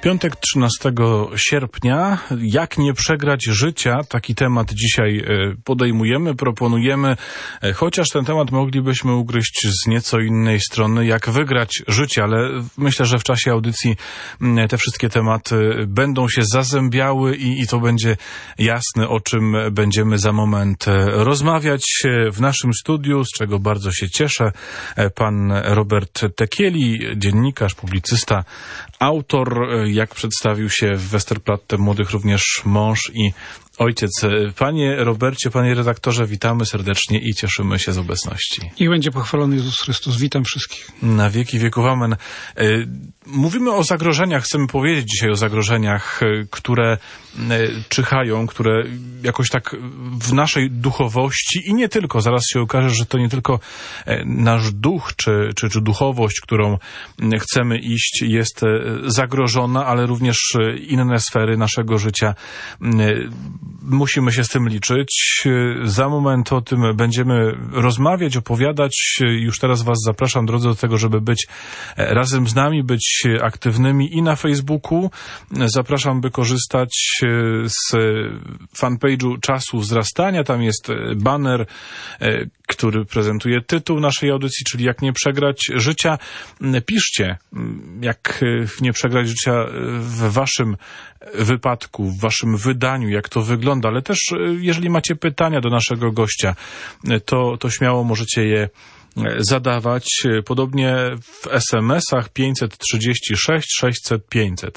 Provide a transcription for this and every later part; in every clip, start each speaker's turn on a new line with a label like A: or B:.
A: Piątek 13 sierpnia. Jak nie przegrać życia? Taki temat dzisiaj podejmujemy, proponujemy, chociaż ten temat moglibyśmy ugryźć z nieco innej strony. Jak wygrać życie, ale myślę, że w czasie audycji te wszystkie tematy będą się zazębiały i to będzie jasne, o czym będziemy za moment rozmawiać w naszym studiu, z czego bardzo się cieszę. Pan Robert Tekieli, dziennikarz, publicysta, autor, jak przedstawił się w Westerplatte Młodych, również mąż i ojciec. Panie Robercie, panie redaktorze, witamy serdecznie i cieszymy się z obecności.
B: Niech będzie pochwalony Jezus Chrystus. Witam wszystkich. Na
A: wieki wieków amen. Mówimy o zagrożeniach, chcemy powiedzieć dzisiaj o zagrożeniach, które czyhają, które jakoś tak w naszej duchowości i nie tylko, zaraz się okaże, że to nie tylko nasz duch czy duchowość, którą chcemy iść, jest zagrożona, ale również inne sfery naszego życia. Musimy się z tym liczyć. Za moment o tym będziemy rozmawiać, opowiadać. Już teraz was zapraszam, drodzy, do tego, żeby być razem z nami, być aktywnymi i na Facebooku. Zapraszam, by korzystać z fanpage'u Czasu Wzrastania. Tam jest baner, który prezentuje tytuł naszej audycji, czyli Jak nie przegrać życia. Piszcie, jak nie przegrać życia w waszym wypadku, w waszym wydaniu, jak to wygląda, ale też jeżeli macie pytania do naszego gościa, to śmiało możecie je zadawać. Podobnie w SMS-ach 536 600 500.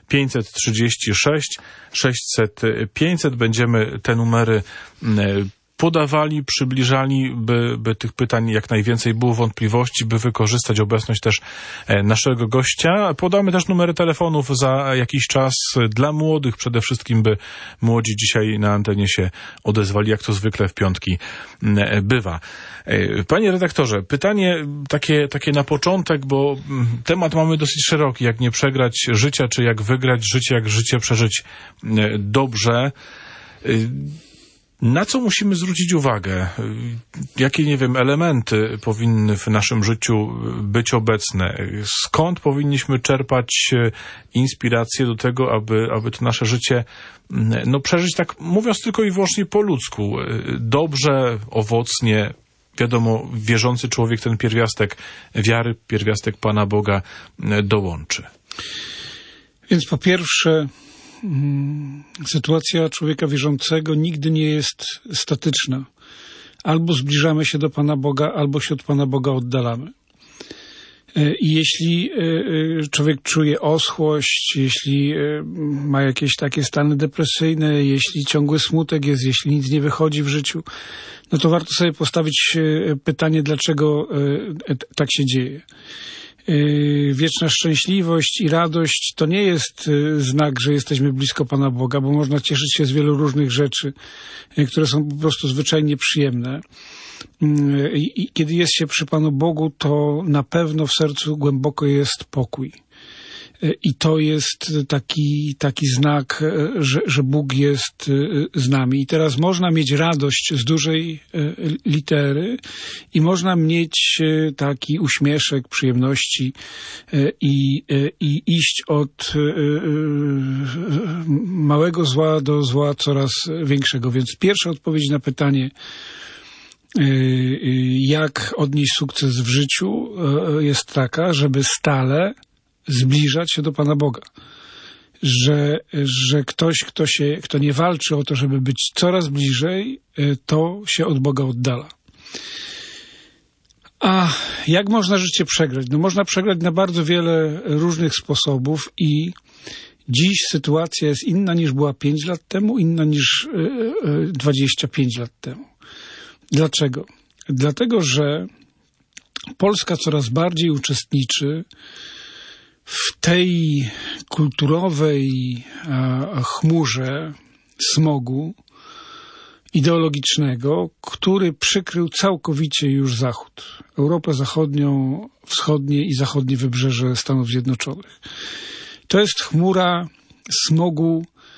A: 536 600 500. Będziemy te numery podawali, przybliżali, by tych pytań jak najwięcej było, wątpliwości, by wykorzystać obecność też naszego gościa. Podamy też numery telefonów za jakiś czas dla młodych, przede wszystkim, by młodzi dzisiaj na antenie się odezwali, jak to zwykle w piątki bywa. Panie redaktorze, pytanie takie na początek, bo temat mamy dosyć szeroki, jak nie przegrać życia, czy jak wygrać życie, jak życie przeżyć dobrze. Na co musimy zwrócić uwagę? Jakie, nie wiem, elementy powinny w naszym życiu być obecne? Skąd powinniśmy czerpać inspirację do tego, aby to nasze życie przeżyć, tak mówiąc tylko i wyłącznie po ludzku, dobrze, owocnie? Wiadomo, wierzący człowiek ten pierwiastek wiary, pierwiastek Pana Boga dołączy.
B: Więc po pierwsze, sytuacja człowieka wierzącego nigdy nie jest statyczna. Albo zbliżamy się do Pana Boga, albo się od Pana Boga oddalamy. I jeśli człowiek czuje oschłość, jeśli ma jakieś takie stany depresyjne, jeśli ciągły smutek jest, jeśli nic nie wychodzi w życiu, no to warto sobie postawić pytanie, dlaczego tak się dzieje. Wieczna szczęśliwość i radość to nie jest znak, że jesteśmy blisko Pana Boga, bo można cieszyć się z wielu różnych rzeczy, które są po prostu zwyczajnie przyjemne. I kiedy jest się przy Panu Bogu, to na pewno w sercu głęboko jest pokój. I to jest taki znak, że Bóg jest z nami. I teraz można mieć radość z dużej litery i można mieć taki uśmieszek przyjemności i iść od małego zła do zła coraz większego. Więc pierwsza odpowiedź na pytanie, jak odnieść sukces w życiu, jest taka, żeby stale zbliżać się do Pana Boga. Że ktoś, kto nie walczy o to, żeby być coraz bliżej, to się od Boga oddala. A jak można życie przegrać? No można przegrać na bardzo wiele różnych sposobów i dziś sytuacja jest inna niż była 5 lat temu, inna niż 25 lat temu. Dlaczego? Dlatego, że Polska coraz bardziej uczestniczy w tej kulturowej chmurze smogu ideologicznego, który przykrył całkowicie już Zachód. Europę Zachodnią, wschodnie i zachodnie wybrzeże Stanów Zjednoczonych. To jest chmura smogu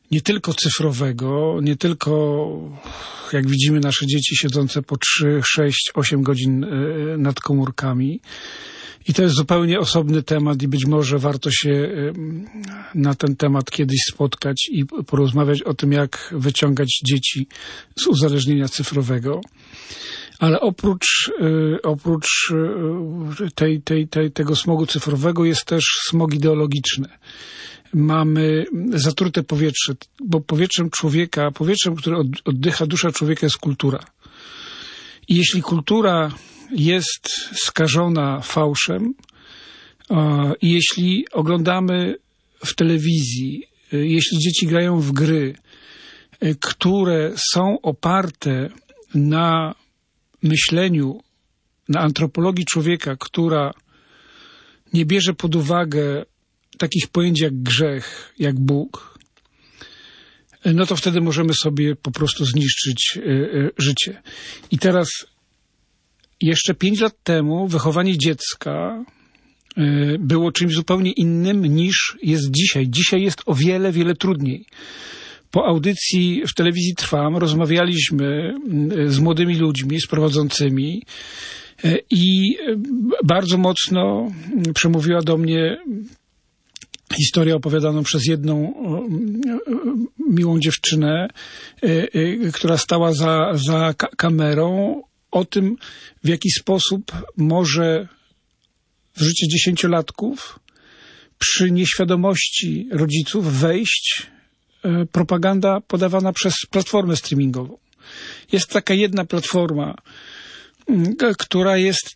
B: nie tylko cyfrowego, nie tylko, jak widzimy, nasze dzieci siedzące po 3, 6, 8 godzin nad komórkami. I to jest zupełnie osobny temat i być może warto się na ten temat kiedyś spotkać i porozmawiać o tym, jak wyciągać dzieci z uzależnienia cyfrowego. Ale oprócz tego smogu cyfrowego jest też smog ideologiczny. Mamy zatrute powietrze, bo powietrzem, które oddycha dusza człowieka, jest kultura. I jeśli kultura jest skażona fałszem i jeśli oglądamy w telewizji, jeśli dzieci grają w gry, które są oparte na myśleniu, na antropologii człowieka, która nie bierze pod uwagę takich pojęć jak grzech, jak Bóg, no to wtedy możemy sobie po prostu zniszczyć życie. I teraz jeszcze 5 lat temu wychowanie dziecka było czymś zupełnie innym niż jest dzisiaj. Dzisiaj jest o wiele, wiele trudniej. Po audycji w telewizji Trwam rozmawialiśmy z młodymi ludźmi, z prowadzącymi i bardzo mocno przemówiła do mnie historię opowiadaną przez jedną miłą dziewczynę, która stała za kamerą, o tym, w jaki sposób może w życie 10-latków przy nieświadomości rodziców wejść propaganda podawana przez platformę streamingową. Jest taka jedna platforma, która jest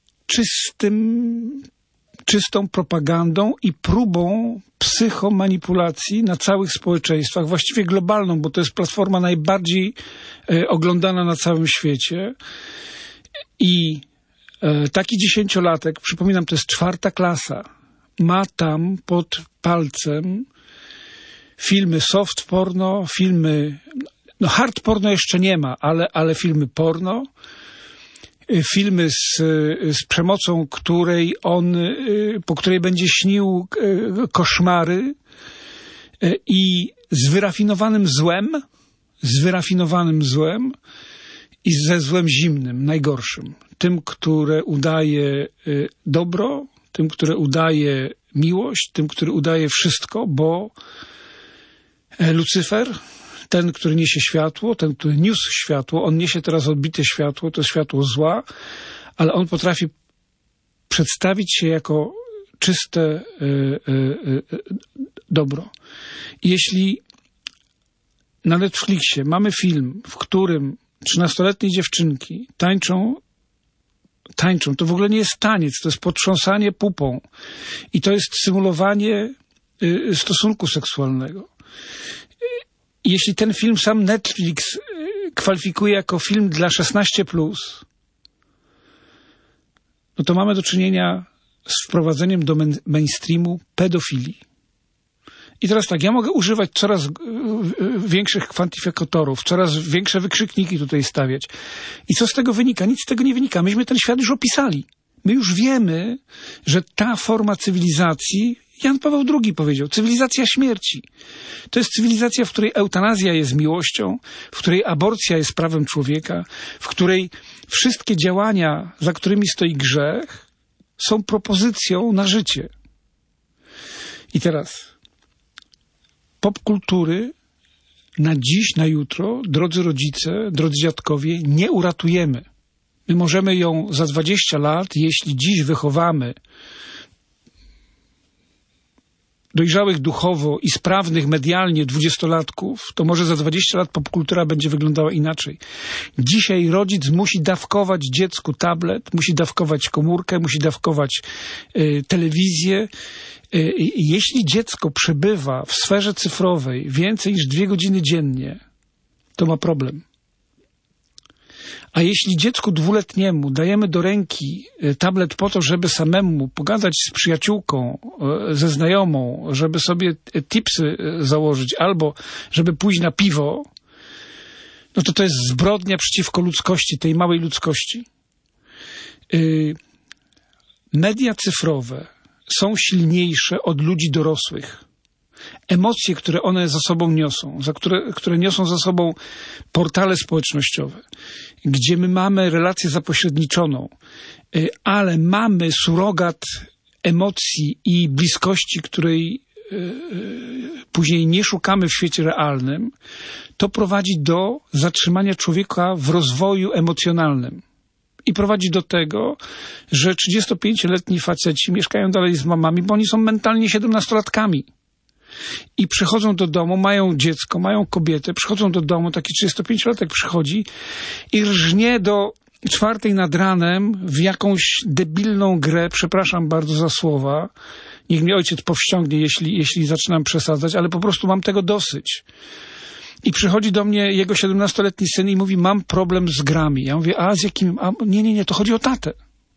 B: czystą propagandą i próbą psychomanipulacji na całych społeczeństwach, właściwie globalną, bo to jest platforma najbardziej oglądana na całym świecie. I taki 10-latek, przypominam, to jest 4. klasa, ma tam pod palcem filmy soft porno, filmy, no hard porno jeszcze nie ma, ale filmy porno, filmy z przemocą, po której będzie śnił koszmary i z wyrafinowanym złem i ze złem zimnym, najgorszym. Tym, które udaje dobro, tym, które udaje miłość, tym, który udaje wszystko, bo Lucyfer, ten, który niesie światło, ten, który niósł światło, on niesie teraz odbite światło, to światło zła, ale on potrafi przedstawić się jako czyste dobro. I jeśli na Netflixie mamy film, w którym 13-letnie dziewczynki tańczą, to w ogóle nie jest taniec, to jest potrząsanie pupą i to jest symulowanie stosunku seksualnego. I jeśli ten film sam Netflix kwalifikuje jako film dla 16+, no to mamy do czynienia z wprowadzeniem do mainstreamu pedofilii. I teraz tak, ja mogę używać coraz większych kwantyfikatorów, coraz większe wykrzykniki tutaj stawiać. I co z tego wynika? Nic z tego nie wynika. Myśmy ten świat już opisali. My już wiemy, że ta forma cywilizacji, Jan Paweł II powiedział, cywilizacja śmierci. To jest cywilizacja, w której eutanazja jest miłością, w której aborcja jest prawem człowieka, w której wszystkie działania, za którymi stoi grzech, są propozycją na życie. I teraz popkultury na dziś, na jutro, drodzy rodzice, drodzy dziadkowie, nie uratujemy. My możemy ją za 20 lat, jeśli dziś wychowamy dojrzałych duchowo i sprawnych medialnie 20-latków, to może za 20 lat popkultura będzie wyglądała inaczej. Dzisiaj rodzic musi dawkować dziecku tablet, musi dawkować komórkę, musi dawkować telewizję. Jeśli dziecko przebywa w sferze cyfrowej więcej niż 2 godziny dziennie, to ma problem. A jeśli dziecku 2-letniemu dajemy do ręki tablet po to, żeby samemu pogadać z przyjaciółką, ze znajomą, żeby sobie tipsy założyć albo żeby pójść na piwo, no to jest zbrodnia przeciwko ludzkości, tej małej ludzkości. Media cyfrowe są silniejsze od ludzi dorosłych. emocje, które one za sobą niosą, które niosą za sobą portale społecznościowe, gdzie my mamy relację zapośredniczoną, ale mamy surogat emocji i bliskości, której później nie szukamy w świecie realnym, to prowadzi do zatrzymania człowieka w rozwoju emocjonalnym. I prowadzi do tego, że 35-letni faceci mieszkają dalej z mamami, bo oni są mentalnie 17-latkami. I przychodzą do domu, mają dziecko, mają kobietę, przychodzą do domu, taki 35-latek przychodzi i rżnie do 4 nad ranem w jakąś debilną grę, przepraszam bardzo za słowa, niech mnie ojciec powściągnie, jeśli zaczynam przesadzać, ale po prostu mam tego dosyć. I przychodzi do mnie jego 17-letni syn i mówi, mam problem z grami. Ja mówię, a z jakim? Nie, to chodzi o tatę.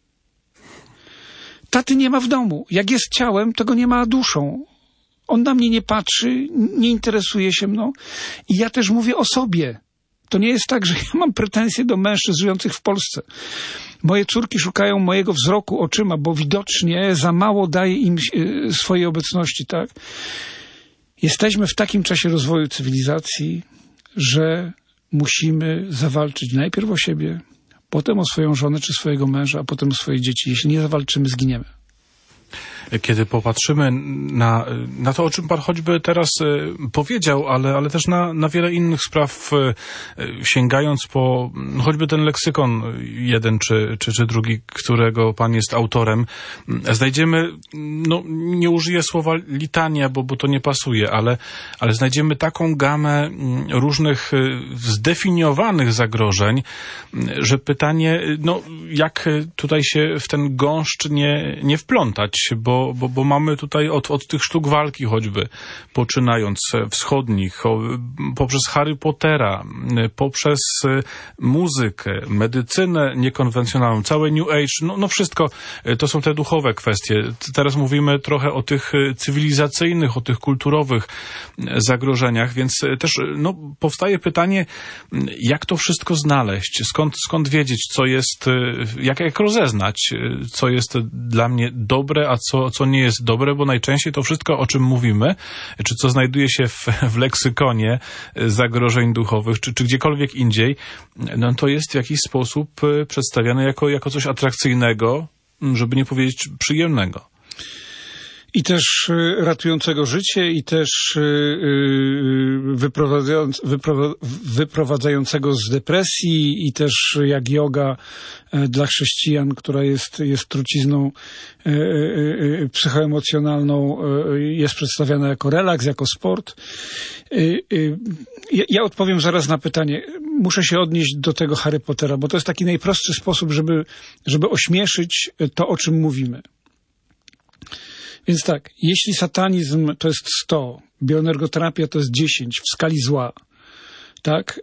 B: Taty nie ma w domu. Jak jest ciałem, to go nie ma duszą. On na mnie nie patrzy, nie interesuje się mną. I ja też mówię o sobie. To nie jest tak, że ja mam pretensje do mężczyzn żyjących w Polsce. Moje córki szukają mojego wzroku oczyma, bo widocznie za mało daję im swojej obecności, tak? Jesteśmy w takim czasie rozwoju cywilizacji, że musimy zawalczyć najpierw o siebie, potem o swoją żonę czy swojego męża, a potem o swoje dzieci. Jeśli nie zawalczymy, zginiemy.
A: Kiedy popatrzymy na to, o czym pan choćby teraz powiedział, ale też na wiele innych spraw, sięgając po choćby ten leksykon jeden czy drugi, którego pan jest autorem, znajdziemy, nie użyję słowa litania, bo to nie pasuje, ale znajdziemy taką gamę różnych zdefiniowanych zagrożeń, że pytanie, jak tutaj się w ten gąszcz nie wplątać, bo mamy tutaj od tych sztuk walki choćby, poczynając wschodnich, poprzez Harry Pottera, poprzez muzykę, medycynę niekonwencjonalną, całe New Age, wszystko to są te duchowe kwestie. Teraz mówimy trochę o tych cywilizacyjnych, o tych kulturowych zagrożeniach, więc też powstaje pytanie, jak to wszystko znaleźć, skąd wiedzieć, co jest, jak rozeznać, co jest dla mnie dobre, a co nie jest dobre, bo najczęściej to wszystko, o czym mówimy, czy co znajduje się w leksykonie zagrożeń duchowych, czy gdziekolwiek indziej, to jest w jakiś sposób przedstawiane jako coś atrakcyjnego, żeby nie powiedzieć przyjemnego.
B: I też ratującego życie, i też wyprowadzającego z depresji, i też jak joga dla chrześcijan, która jest trucizną psychoemocjonalną, jest przedstawiana jako relaks, jako sport. Ja odpowiem zaraz na pytanie. Muszę się odnieść do tego Harry Pottera, bo to jest taki najprostszy sposób, żeby ośmieszyć to, o czym mówimy. Więc tak, jeśli satanizm to jest 100, bioenergoterapia to jest 10 w skali zła, tak,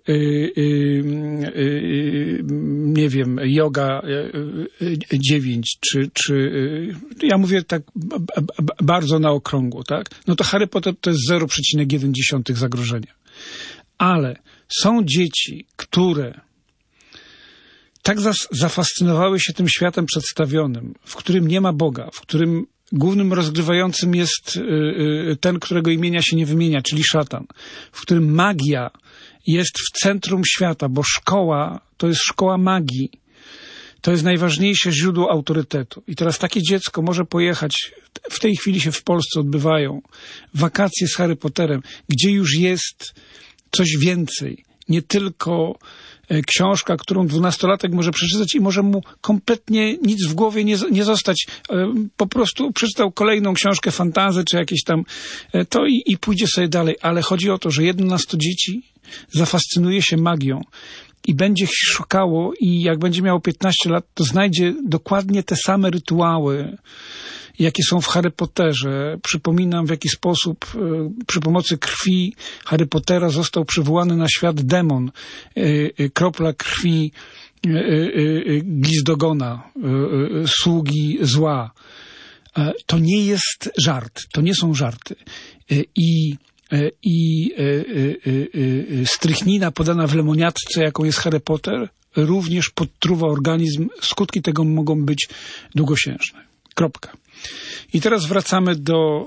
B: nie wiem, yoga 9, czy ja mówię tak bardzo na okrągło, tak, to Harry Potter to jest 0,1 zagrożenia. Ale są dzieci, które tak zafascynowały się tym światem przedstawionym, w którym nie ma Boga, w którym głównym rozgrywającym jest ten, którego imienia się nie wymienia, czyli szatan, w którym magia jest w centrum świata, bo szkoła to jest szkoła magii. To jest najważniejsze źródło autorytetu. I teraz takie dziecko może pojechać, w tej chwili się w Polsce odbywają wakacje z Harry Potterem, gdzie już jest coś więcej, nie tylko książka, którą 12-latek może przeczytać i może mu kompletnie nic w głowie nie zostać. Po prostu przeczytał kolejną książkę fantasy, czy jakieś tam to i pójdzie sobie dalej. Ale chodzi o to, że 1 na 100 dzieci zafascynuje się magią i będzie szukało i jak będzie miało 15 lat, to znajdzie dokładnie te same rytuały, jakie są w Harry Potterze. Przypominam, w jaki sposób przy pomocy krwi Harry Pottera został przywołany na świat demon. Kropla krwi Glizdogona, sługi zła. To nie jest żart, to nie są żarty. I strychnina podana w lemoniadce, jaką jest Harry Potter, również podtruwa organizm. Skutki tego mogą być długosiężne. Kropka. I teraz wracamy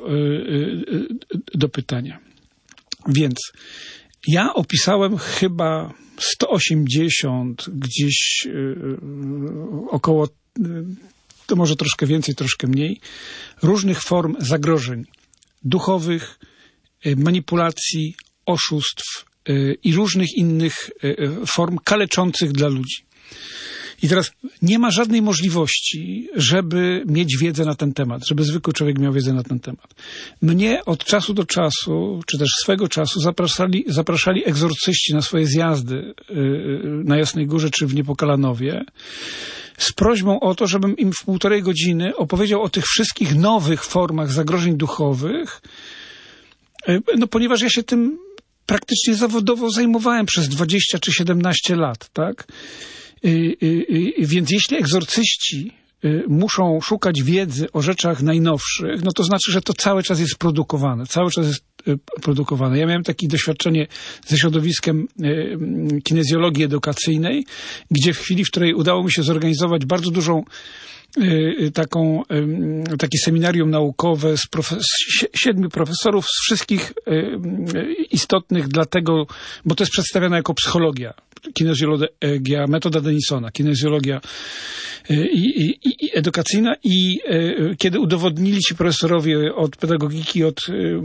B: do pytania. Więc ja opisałem chyba 180, gdzieś około, to może troszkę więcej, troszkę mniej, różnych form zagrożeń duchowych, manipulacji, oszustw i różnych innych form kaleczących dla ludzi. I teraz nie ma żadnej możliwości, żeby mieć wiedzę na ten temat, żeby zwykły człowiek miał wiedzę na ten temat. Mnie od czasu do czasu, czy też swego czasu zapraszali egzorcyści na swoje zjazdy na Jasnej Górze czy w Niepokalanowie z prośbą o to, żebym im w 1,5 godziny opowiedział o tych wszystkich nowych formach zagrożeń duchowych, no ponieważ ja się tym praktycznie zawodowo zajmowałem przez 20 czy 17 lat, tak? Więc jeśli egzorcyści muszą szukać wiedzy o rzeczach najnowszych, no to znaczy, że to cały czas jest produkowane. Cały czas jest produkowane. Ja miałem takie doświadczenie ze środowiskiem kinezjologii edukacyjnej, gdzie w chwili, w której udało mi się zorganizować bardzo dużą takie seminarium naukowe z 7 profesorów z wszystkich istotnych dlatego, bo to jest przedstawiane jako psychologia, kinezjologia, metoda Denisona, kinezjologia i edukacyjna i kiedy udowodnili ci profesorowie od pedagogiki, od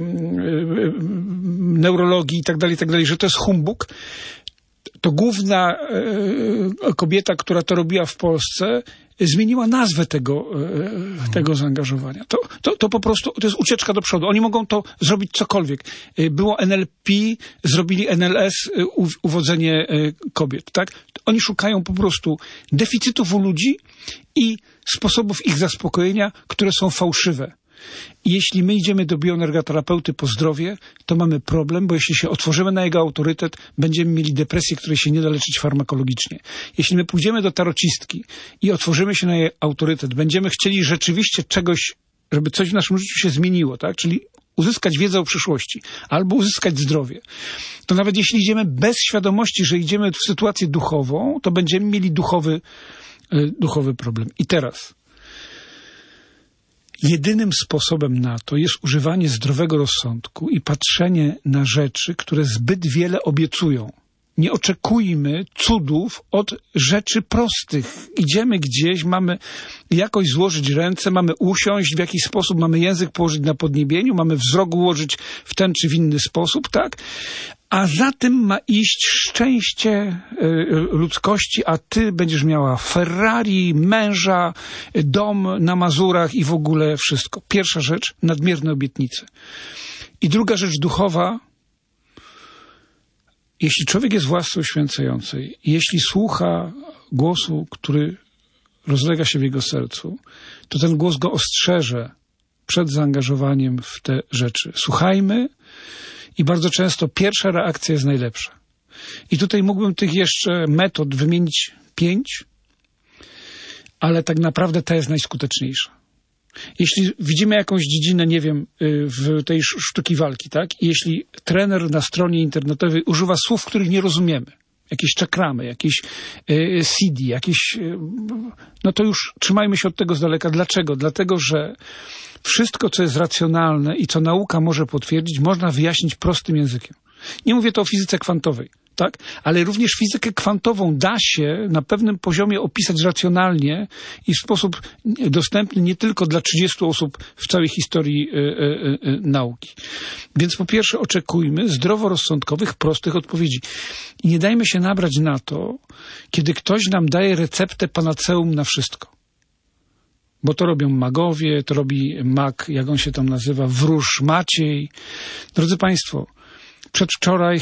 B: neurologii i tak dalej, że to jest humbug, to główna kobieta, która to robiła w Polsce, zmieniła nazwę tego zaangażowania. To po prostu, to jest ucieczka do przodu. Oni mogą to zrobić cokolwiek. Było NLP, zrobili NLS, uwodzenie kobiet, tak? Oni szukają po prostu deficytów u ludzi i sposobów ich zaspokojenia, które są fałszywe. I jeśli my idziemy do bioenergoterapeuty po zdrowie, to mamy problem, bo jeśli się otworzymy na jego autorytet, będziemy mieli depresję, której się nie da leczyć farmakologicznie. Jeśli my pójdziemy do tarocistki i otworzymy się na jej autorytet, będziemy chcieli rzeczywiście czegoś, żeby coś w naszym życiu się zmieniło, tak? Czyli uzyskać wiedzę o przyszłości albo uzyskać zdrowie. To nawet jeśli idziemy bez świadomości, że idziemy w sytuację duchową, to będziemy mieli duchowy problem. I teraz jedynym sposobem na to jest używanie zdrowego rozsądku i patrzenie na rzeczy, które zbyt wiele obiecują. Nie oczekujmy cudów od rzeczy prostych. Idziemy gdzieś, mamy jakoś złożyć ręce, mamy usiąść w jakiś sposób, mamy język położyć na podniebieniu, mamy wzrok ułożyć w ten czy w inny sposób, tak? A za tym ma iść szczęście ludzkości, a ty będziesz miała Ferrari, męża, dom na Mazurach i w ogóle wszystko. Pierwsza rzecz, nadmierne obietnice. I druga rzecz duchowa, jeśli człowiek jest w łasce uświęcającej, jeśli słucha głosu, który rozlega się w jego sercu, to ten głos go ostrzeże przed zaangażowaniem w te rzeczy. Słuchajmy i bardzo często pierwsza reakcja jest najlepsza. I tutaj mógłbym tych jeszcze metod wymienić 5, ale tak naprawdę ta jest najskuteczniejsza. Jeśli widzimy jakąś dziedzinę, nie wiem, w tej sztuki walki, tak? I jeśli trener na stronie internetowej używa słów, których nie rozumiemy, jakieś czakramy, jakieś CD, jakieś, no to już trzymajmy się od tego z daleka. Dlaczego? Dlatego, że wszystko, co jest racjonalne i co nauka może potwierdzić, można wyjaśnić prostym językiem. Nie mówię to o fizyce kwantowej, tak? Ale również fizykę kwantową da się na pewnym poziomie opisać racjonalnie i w sposób dostępny nie tylko dla 30 osób w całej historii nauki. Więc po pierwsze oczekujmy zdroworozsądkowych, prostych odpowiedzi. I nie dajmy się nabrać na to, kiedy ktoś nam daje receptę panaceum na wszystko. Bo to robią magowie, to robi mag, jak on się tam nazywa, wróż Maciej. Drodzy Państwo, przedwczoraj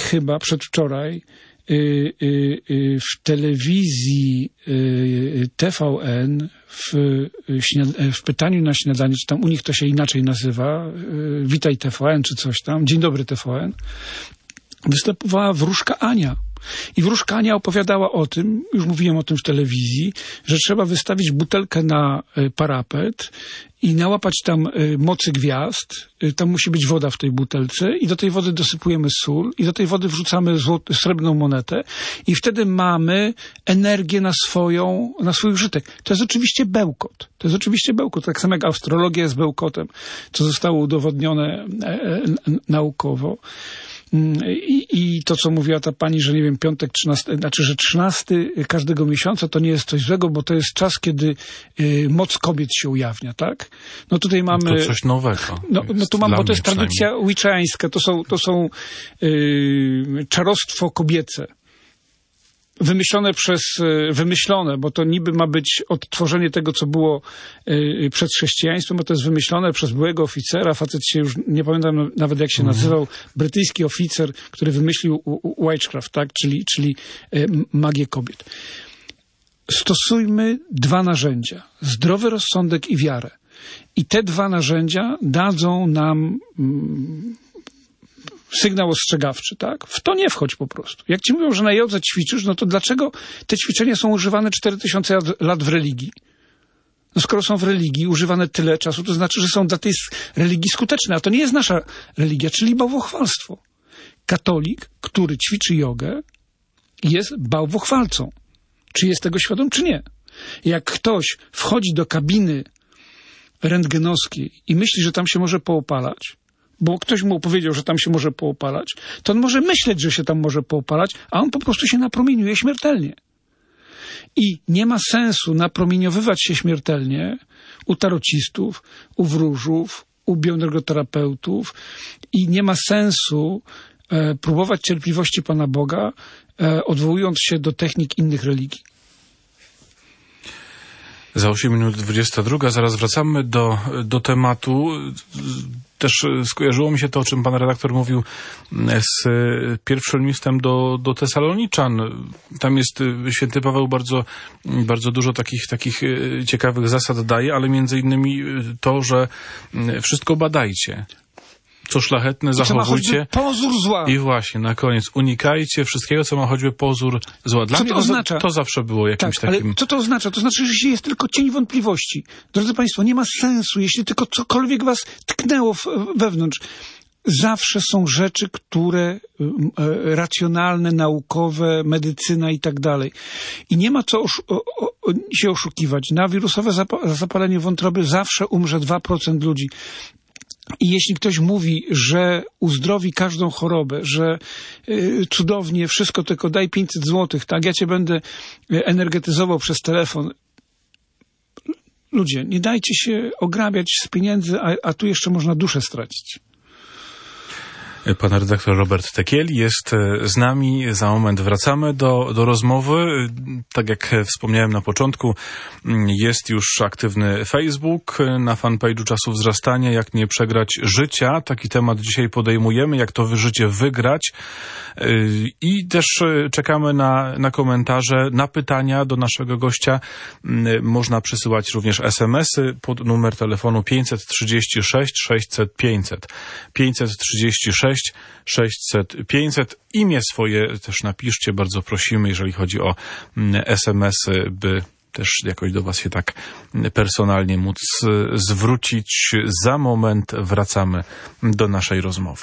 B: w telewizji TVN w pytaniu na śniadanie, czy tam u nich to się inaczej nazywa, Witaj TVN czy coś tam, Dzień dobry TVN, występowała wróżka Ania. I wróżka Ania opowiadała o tym, już mówiłem o tym w telewizji, że trzeba wystawić butelkę na parapet i nałapać tam mocy gwiazd. Tam musi być woda w tej butelce i do tej wody dosypujemy sól i do tej wody wrzucamy srebrną monetę i wtedy mamy energię na swój użytek. To jest oczywiście bełkot. Tak samo jak astrologia jest bełkotem, co zostało udowodnione naukowo. I to, co mówiła ta pani, że nie wiem, piątek 13, znaczy, że 13 każdego miesiąca to nie jest coś złego, bo to jest czas, kiedy moc kobiet się ujawnia, tak? No tutaj mamy...
A: To coś nowego.
B: No tu mam, bo to jest tradycja wiccańska, to są czarostwo kobiece. Wymyślone, bo to niby ma być odtworzenie tego, co było przed chrześcijaństwem, bo to jest wymyślone przez byłego oficera, facet się już, nie pamiętam nawet jak się nazywał, brytyjski oficer, który wymyślił witchcraft, tak? Czyli magię kobiet. Stosujmy dwa narzędzia. Zdrowy rozsądek i wiarę. I te dwa narzędzia dadzą nam sygnał ostrzegawczy, tak? W to nie wchodź po prostu. Jak ci mówią, że na jodze ćwiczysz, no to dlaczego te ćwiczenia są używane 4000 lat w religii? No skoro są w religii używane tyle czasu, to znaczy, że są dla tej religii skuteczne, a to nie jest nasza religia, czyli bałwochwalstwo. Katolik, który ćwiczy jogę, jest bałwochwalcą. Czy jest tego świadom, czy nie? Jak ktoś wchodzi do kabiny rentgenowskiej i myśli, że tam się może poopalać, bo ktoś mu powiedział, że tam się może poopalać, to on może myśleć, że się tam może poopalać, a on po prostu się napromieniuje śmiertelnie. I nie ma sensu napromieniowywać się śmiertelnie u tarocistów, u wróżów, u bioenergoterapeutów i nie ma sensu próbować cierpliwości Pana Boga, odwołując się do technik innych religii.
A: Za 8 minut 22, zaraz wracamy do tematu. Też skojarzyło mi się to, o czym pan redaktor mówił z pierwszym listem do Tesaloniczan. Tam jest święty Paweł bardzo dużo takich ciekawych zasad daje, ale między innymi to, że wszystko badajcie. Co szlachetne zachowujcie.
B: Pozór zła.
A: I właśnie, na koniec, unikajcie wszystkiego, co ma choćby pozór zła. Dla mnie to zawsze było jakimś takim...
B: Ale co to oznacza? To znaczy, że jeśli jest tylko cień wątpliwości. Drodzy Państwo, nie ma sensu, jeśli tylko cokolwiek was tknęło wewnątrz. Zawsze są rzeczy, które racjonalne, naukowe, medycyna i tak dalej. I nie ma co się oszukiwać. Na wirusowe zapalenie wątroby zawsze umrze 2% ludzi. I jeśli ktoś mówi, że uzdrowi każdą chorobę, że cudownie, wszystko tylko daj 500 złotych, tak, ja cię będę energetyzował przez telefon. Ludzie, nie dajcie się ograbiać z pieniędzy, a tu jeszcze można duszę stracić.
A: Pan redaktor Robert Tekiel jest z nami. Za moment wracamy do rozmowy. Tak jak wspomniałem na początku, jest już aktywny Facebook na fanpage'u Czasów Wzrastania. Jak nie przegrać życia? Taki temat dzisiaj podejmujemy. Jak to życie wygrać? I też czekamy na komentarze, na pytania do naszego gościa. Można przysyłać również SMS-y pod numer telefonu 536 600 500. 536 600 500. Imię swoje też napiszcie, bardzo prosimy, jeżeli chodzi o SMS-y, by też jakoś do was się tak personalnie móc zwrócić. Za moment wracamy do naszej rozmowy.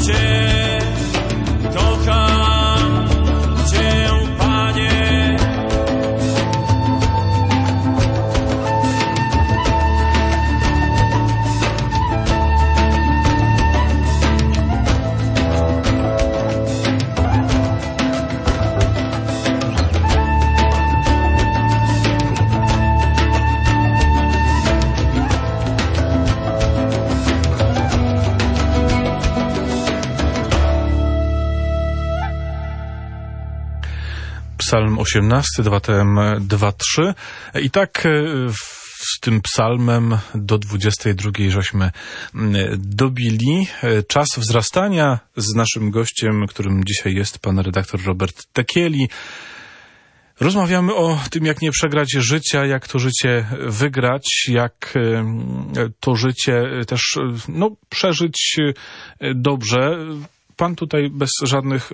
A: Psalm 18, 2TM 2.3. I tak z tym psalmem do 22 żeśmy dobili. Czas wzrastania z naszym gościem, którym dzisiaj jest pan redaktor Robert Tekieli. Rozmawiamy o tym, jak nie przegrać życia, jak to życie wygrać, jak to życie też przeżyć dobrze. Pan tutaj bez żadnych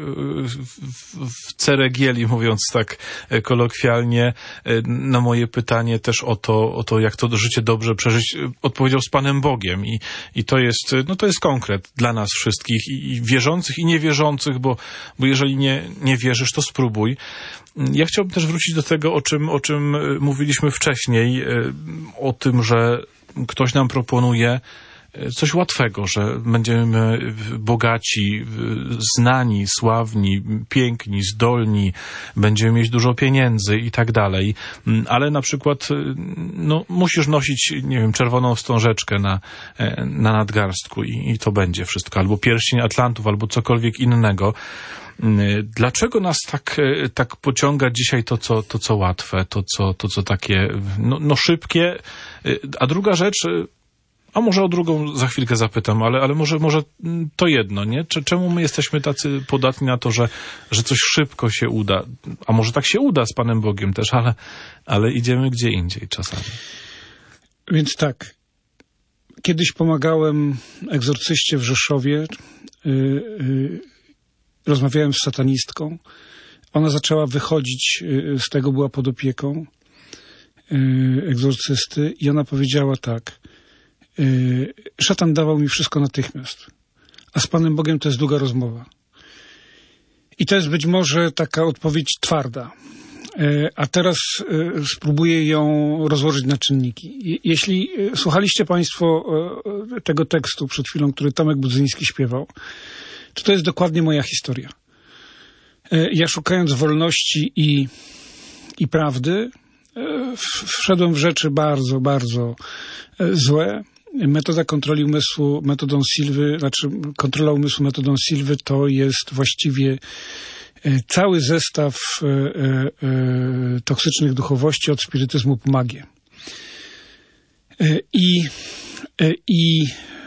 A: ceregieli, mówiąc tak kolokwialnie, na moje pytanie też o to, jak to życie dobrze przeżyć, odpowiedział z Panem Bogiem. I to jest, to jest konkret dla nas wszystkich, i wierzących, i niewierzących, bo jeżeli nie wierzysz, to spróbuj. Ja chciałbym też wrócić do tego, o czym mówiliśmy wcześniej, o tym, że ktoś nam proponuje coś łatwego, że będziemy bogaci, znani, sławni, piękni, zdolni, będziemy mieć dużo pieniędzy i tak dalej. Ale na przykład musisz nosić, nie wiem, czerwoną wstążeczkę na nadgarstku i to będzie wszystko. Albo pierścień Atlantów, albo cokolwiek innego. Dlaczego nas tak pociąga dzisiaj to, co łatwe, to, co takie szybkie? A druga rzecz, a może o drugą za chwilkę zapytam, ale może to jedno, nie? Czemu my jesteśmy tacy podatni na to, że coś szybko się uda? A może tak się uda z Panem Bogiem też, ale idziemy gdzie indziej czasami.
B: Więc tak, kiedyś pomagałem egzorcyście w Rzeszowie, rozmawiałem z satanistką. Ona zaczęła wychodzić z tego, była pod opieką egzorcysty i ona powiedziała tak: szatan dawał mi wszystko natychmiast, a z Panem Bogiem to jest długa rozmowa. I to jest być może taka odpowiedź twarda, a teraz spróbuję ją rozłożyć na czynniki. Jeśli słuchaliście Państwo tego tekstu przed chwilą, który Tomek Budzyński śpiewał, to jest dokładnie moja historia. Ja, szukając wolności i prawdy, wszedłem w rzeczy bardzo, bardzo złe. Metoda kontroli umysłu metodą Silwy, kontrola umysłu metodą Silwy to jest właściwie cały zestaw toksycznych duchowości od spirytyzmu po magię. I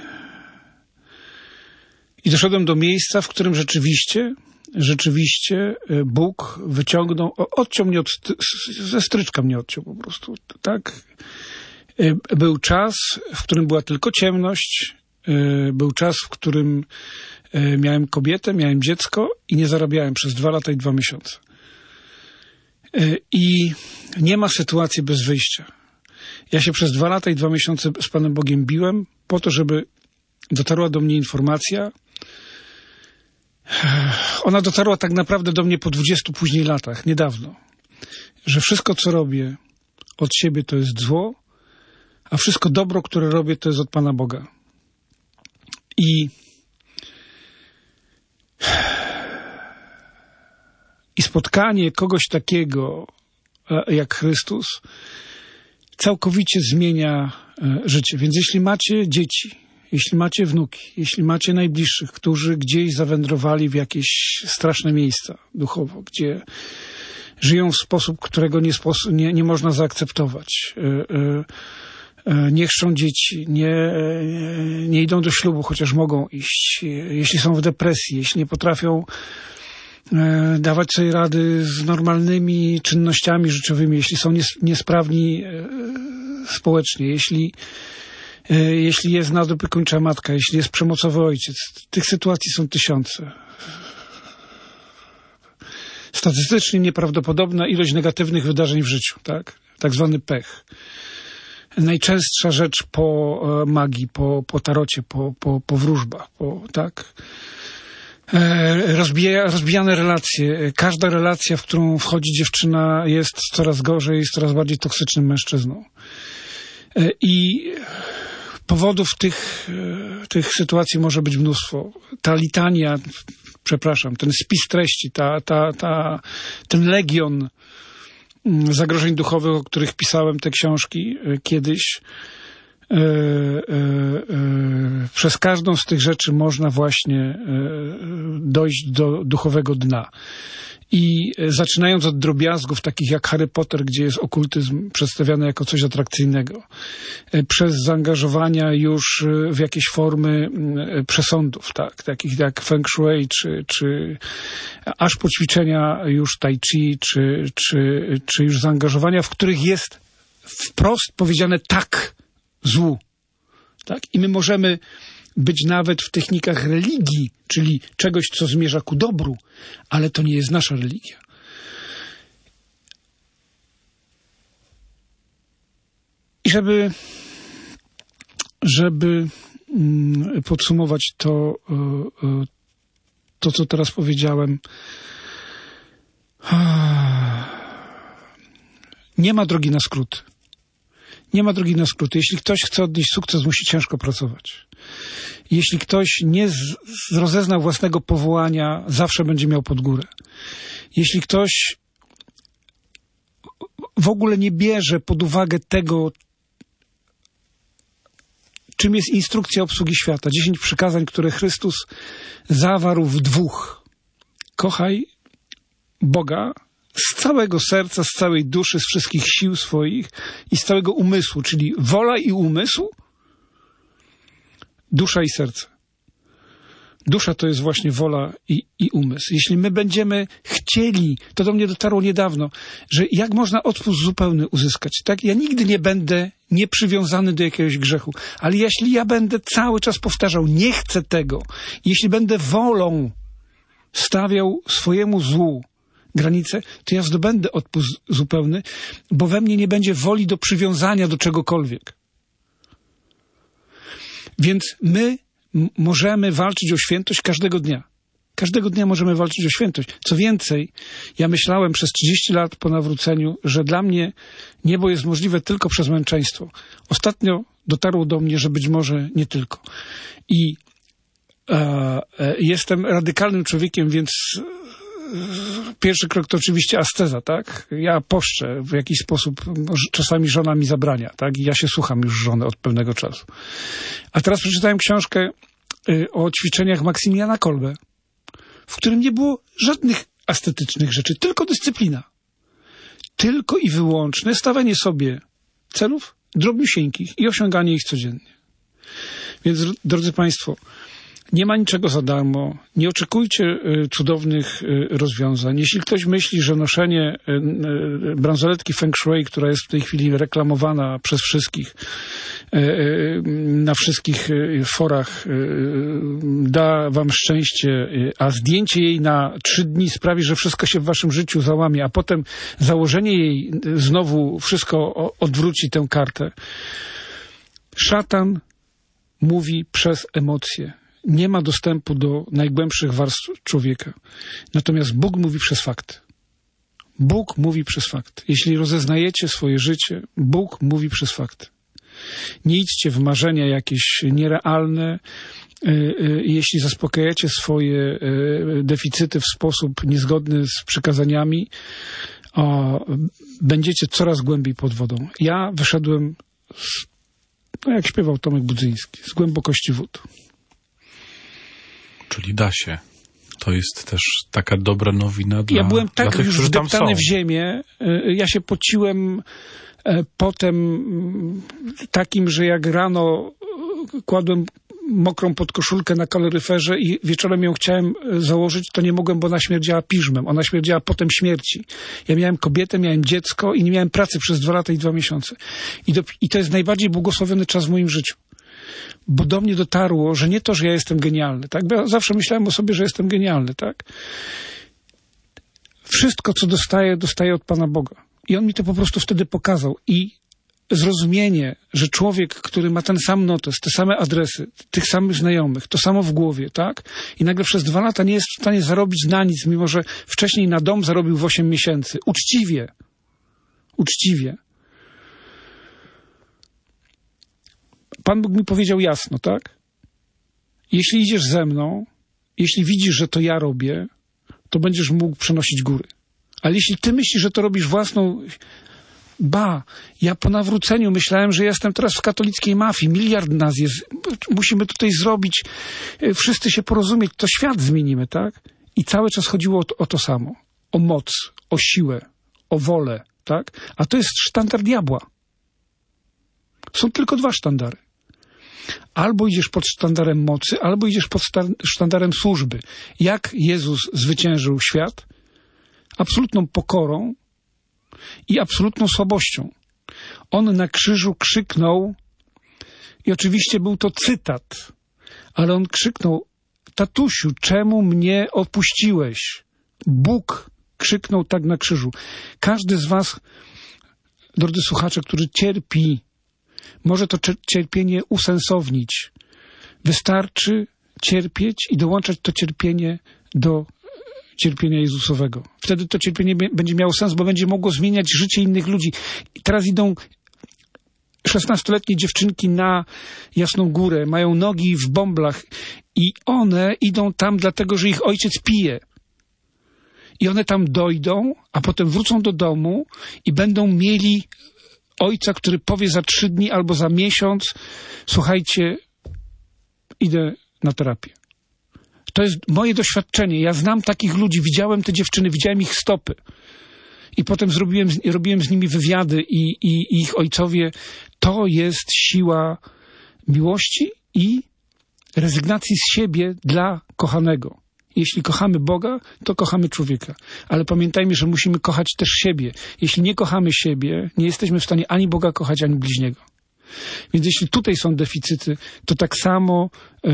B: doszedłem do miejsca, w którym rzeczywiście Bóg odciął mnie ze stryczka mnie odciął po prostu, tak? Był czas, w którym była tylko ciemność, był czas, w którym miałem kobietę, miałem dziecko i nie zarabiałem przez 2 lata i 2 miesiące. I nie ma sytuacji bez wyjścia. Ja się przez 2 lata i 2 miesiące z Panem Bogiem biłem po to, żeby dotarła do mnie informacja. Ona dotarła tak naprawdę do mnie po 20 później latach, niedawno, że wszystko, co robię od siebie, to jest zło, a wszystko dobro, które robię, to jest od Pana Boga. I spotkanie kogoś takiego jak Chrystus całkowicie zmienia życie. Więc jeśli macie dzieci, jeśli macie wnuki, jeśli macie najbliższych, którzy gdzieś zawędrowali w jakieś straszne miejsca duchowo, gdzie żyją w sposób, którego nie można zaakceptować, nie chrzczą dzieci, nie idą do ślubu, chociaż mogą iść, jeśli są w depresji, jeśli nie potrafią dawać sobie rady z normalnymi czynnościami życiowymi, jeśli są niesprawni społecznie, jeśli jest nadopiekuńcza matka, jeśli jest przemocowy ojciec. Tych sytuacji są tysiące. Statystycznie nieprawdopodobna ilość negatywnych wydarzeń w życiu, tak? Tak zwany pech. Najczęstsza rzecz po magii, po tarocie, po wróżbach, tak? Rozbijane relacje. Każda relacja, w którą wchodzi dziewczyna, jest coraz gorzej, jest coraz bardziej toksycznym mężczyzną. I powodów tych sytuacji może być mnóstwo. Ta litania, ten spis treści, ten legion zagrożeń duchowych, o których pisałem te książki kiedyś, przez każdą z tych rzeczy można właśnie dojść do duchowego dna. I zaczynając od drobiazgów takich jak Harry Potter, gdzie jest okultyzm przedstawiany jako coś atrakcyjnego, przez zaangażowania już w jakieś formy przesądów, tak, takich jak Feng Shui, czy aż po ćwiczenia już Tai Chi, czy już zaangażowania, w których jest wprost powiedziane tak złu. Tak? I my możemy być nawet w technikach religii, czyli czegoś, co zmierza ku dobru, ale to nie jest nasza religia. I żeby podsumować to, co teraz powiedziałem, nie ma drogi na skróty. Nie ma drogi na skróty. Jeśli ktoś chce odnieść sukces, musi ciężko pracować. Jeśli ktoś nie rozeznał własnego powołania, zawsze będzie miał pod górę. Jeśli ktoś w ogóle nie bierze pod uwagę tego, czym jest instrukcja obsługi świata, 10 przykazań, które Chrystus zawarł w 2. Kochaj Boga z całego serca, z całej duszy, z wszystkich sił swoich i z całego umysłu, czyli wola i umysł, dusza i serce. Dusza to jest właśnie wola i umysł. Jeśli my będziemy chcieli, to do mnie dotarło niedawno, że jak można odpust zupełny uzyskać, tak? Ja nigdy nie będę nieprzywiązany do jakiegoś grzechu, ale jeśli ja będę cały czas powtarzał, nie chcę tego, jeśli będę wolą stawiał swojemu złu granice, to ja zdobędę odpust zupełny, bo we mnie nie będzie woli do przywiązania do czegokolwiek. Więc my możemy walczyć o świętość każdego dnia. Każdego dnia możemy walczyć o świętość. Co więcej, ja myślałem przez 30 lat po nawróceniu, że dla mnie niebo jest możliwe tylko przez męczeństwo. Ostatnio dotarło do mnie, że być może nie tylko. I jestem radykalnym człowiekiem, więc pierwszy krok to oczywiście asceza, tak? Ja poszczę w jakiś sposób, czasami żona mi zabrania, tak? I ja się słucham już żony od pewnego czasu. A teraz przeczytałem książkę o ćwiczeniach Maksymiliana Kolbe, w którym nie było żadnych ascetycznych rzeczy, tylko dyscyplina. Tylko i wyłączne stawianie sobie celów drobniusieńkich i osiąganie ich codziennie. Więc, drodzy Państwo, nie ma niczego za darmo. Nie oczekujcie cudownych rozwiązań. Jeśli ktoś myśli, że noszenie bransoletki Feng Shui, która jest w tej chwili reklamowana przez wszystkich, na wszystkich forach, da wam szczęście, a zdjęcie jej na 3 dni sprawi, że wszystko się w waszym życiu załamie, a potem założenie jej znowu wszystko odwróci tę kartę. Szatan mówi przez emocje. Nie ma dostępu do najgłębszych warstw człowieka. Natomiast Bóg mówi przez fakty. Bóg mówi przez fakty. Jeśli rozeznajecie swoje życie, Bóg mówi przez fakty. Nie idźcie w marzenia jakieś nierealne. Jeśli zaspokajacie swoje deficyty w sposób niezgodny z przykazaniami, będziecie coraz głębiej pod wodą. Ja wyszedłem, jak śpiewał Tomek Budzyński, z głębokości wód.
A: Czyli da się. To jest też taka dobra nowina dla,
B: ja byłem tak
A: dla tych,
B: już
A: którzy tam są.
B: wdeptany w ziemię. Ja się pociłem potem takim, że jak rano kładłem mokrą podkoszulkę na kaloryferze i wieczorem ją chciałem założyć, to nie mogłem, bo ona śmierdziała piżmem. Ona śmierdziała potem śmierci. Ja miałem kobietę, miałem dziecko i nie miałem pracy przez 2 lata i 2 miesiące. I to jest najbardziej błogosławiony czas w moim życiu. Bo do mnie dotarło, że nie to, że ja jestem genialny, tak? Bo ja zawsze myślałem o sobie, że jestem genialny, tak? Wszystko, co dostaję od Pana Boga. I On mi to po prostu wtedy pokazał. I zrozumienie, że człowiek, który ma ten sam notes, te same adresy, tych samych znajomych, to samo w głowie, tak? I nagle przez 2 lata nie jest w stanie zarobić na nic, mimo że wcześniej na dom zarobił w 8 miesięcy. Uczciwie. Uczciwie. Pan Bóg mi powiedział jasno, tak? Jeśli idziesz ze mną, jeśli widzisz, że to ja robię, to będziesz mógł przenosić góry. Ale jeśli ty myślisz, że to robisz własną... ja po nawróceniu myślałem, że jestem teraz w katolickiej mafii. 1 miliard nas jest. Musimy tutaj zrobić, wszyscy się porozumieć, to świat zmienimy, tak? I cały czas chodziło o to samo. O moc, o siłę, o wolę, tak? A to jest sztandar diabła. Są tylko 2 sztandary. Albo idziesz pod sztandarem mocy, albo idziesz pod sztandarem służby. Jak Jezus zwyciężył świat? Absolutną pokorą i absolutną słabością. On na krzyżu krzyknął, i oczywiście był to cytat, ale on krzyknął: tatusiu, czemu mnie opuściłeś? Bóg krzyknął tak na krzyżu. Każdy z was, drodzy słuchacze, który cierpi, może to cierpienie usensownić. Wystarczy cierpieć i dołączać to cierpienie do cierpienia Jezusowego. Wtedy to cierpienie będzie miało sens, bo będzie mogło zmieniać życie innych ludzi. I teraz idą 16-letnie dziewczynki na Jasną Górę, mają nogi w bąblach i one idą tam dlatego, że ich ojciec pije. I one tam dojdą, a potem wrócą do domu i będą mieli ojca, który powie za 3 dni albo za miesiąc: słuchajcie, idę na terapię. To jest moje doświadczenie. Ja znam takich ludzi, widziałem te dziewczyny, widziałem ich stopy. I potem robiłem z nimi wywiady i ich ojcowie. To jest siła miłości i rezygnacji z siebie dla kochanego. Jeśli kochamy Boga, to kochamy człowieka. Ale pamiętajmy, że musimy kochać też siebie. Jeśli nie kochamy siebie, nie jesteśmy w stanie ani Boga kochać, ani bliźniego. Więc jeśli tutaj są deficyty, to tak samo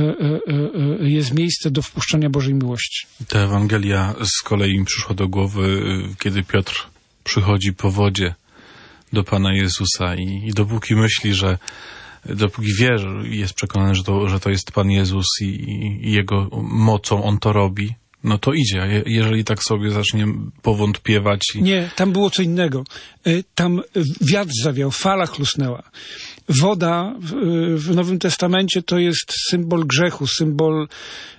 B: jest miejsce do wpuszczenia Bożej miłości.
A: Ta Ewangelia z kolei mi przyszła do głowy, kiedy Piotr przychodzi po wodzie do Pana Jezusa i dopóki myśli, dopóki wie, że jest przekonany, że to jest Pan Jezus i Jego mocą On to robi, no to idzie. Jeżeli tak sobie zacznie powątpiewać...
B: Nie, tam było co innego. Tam wiatr zawiał, fala chlusnęła. Woda w Nowym Testamencie to jest symbol grzechu, symbol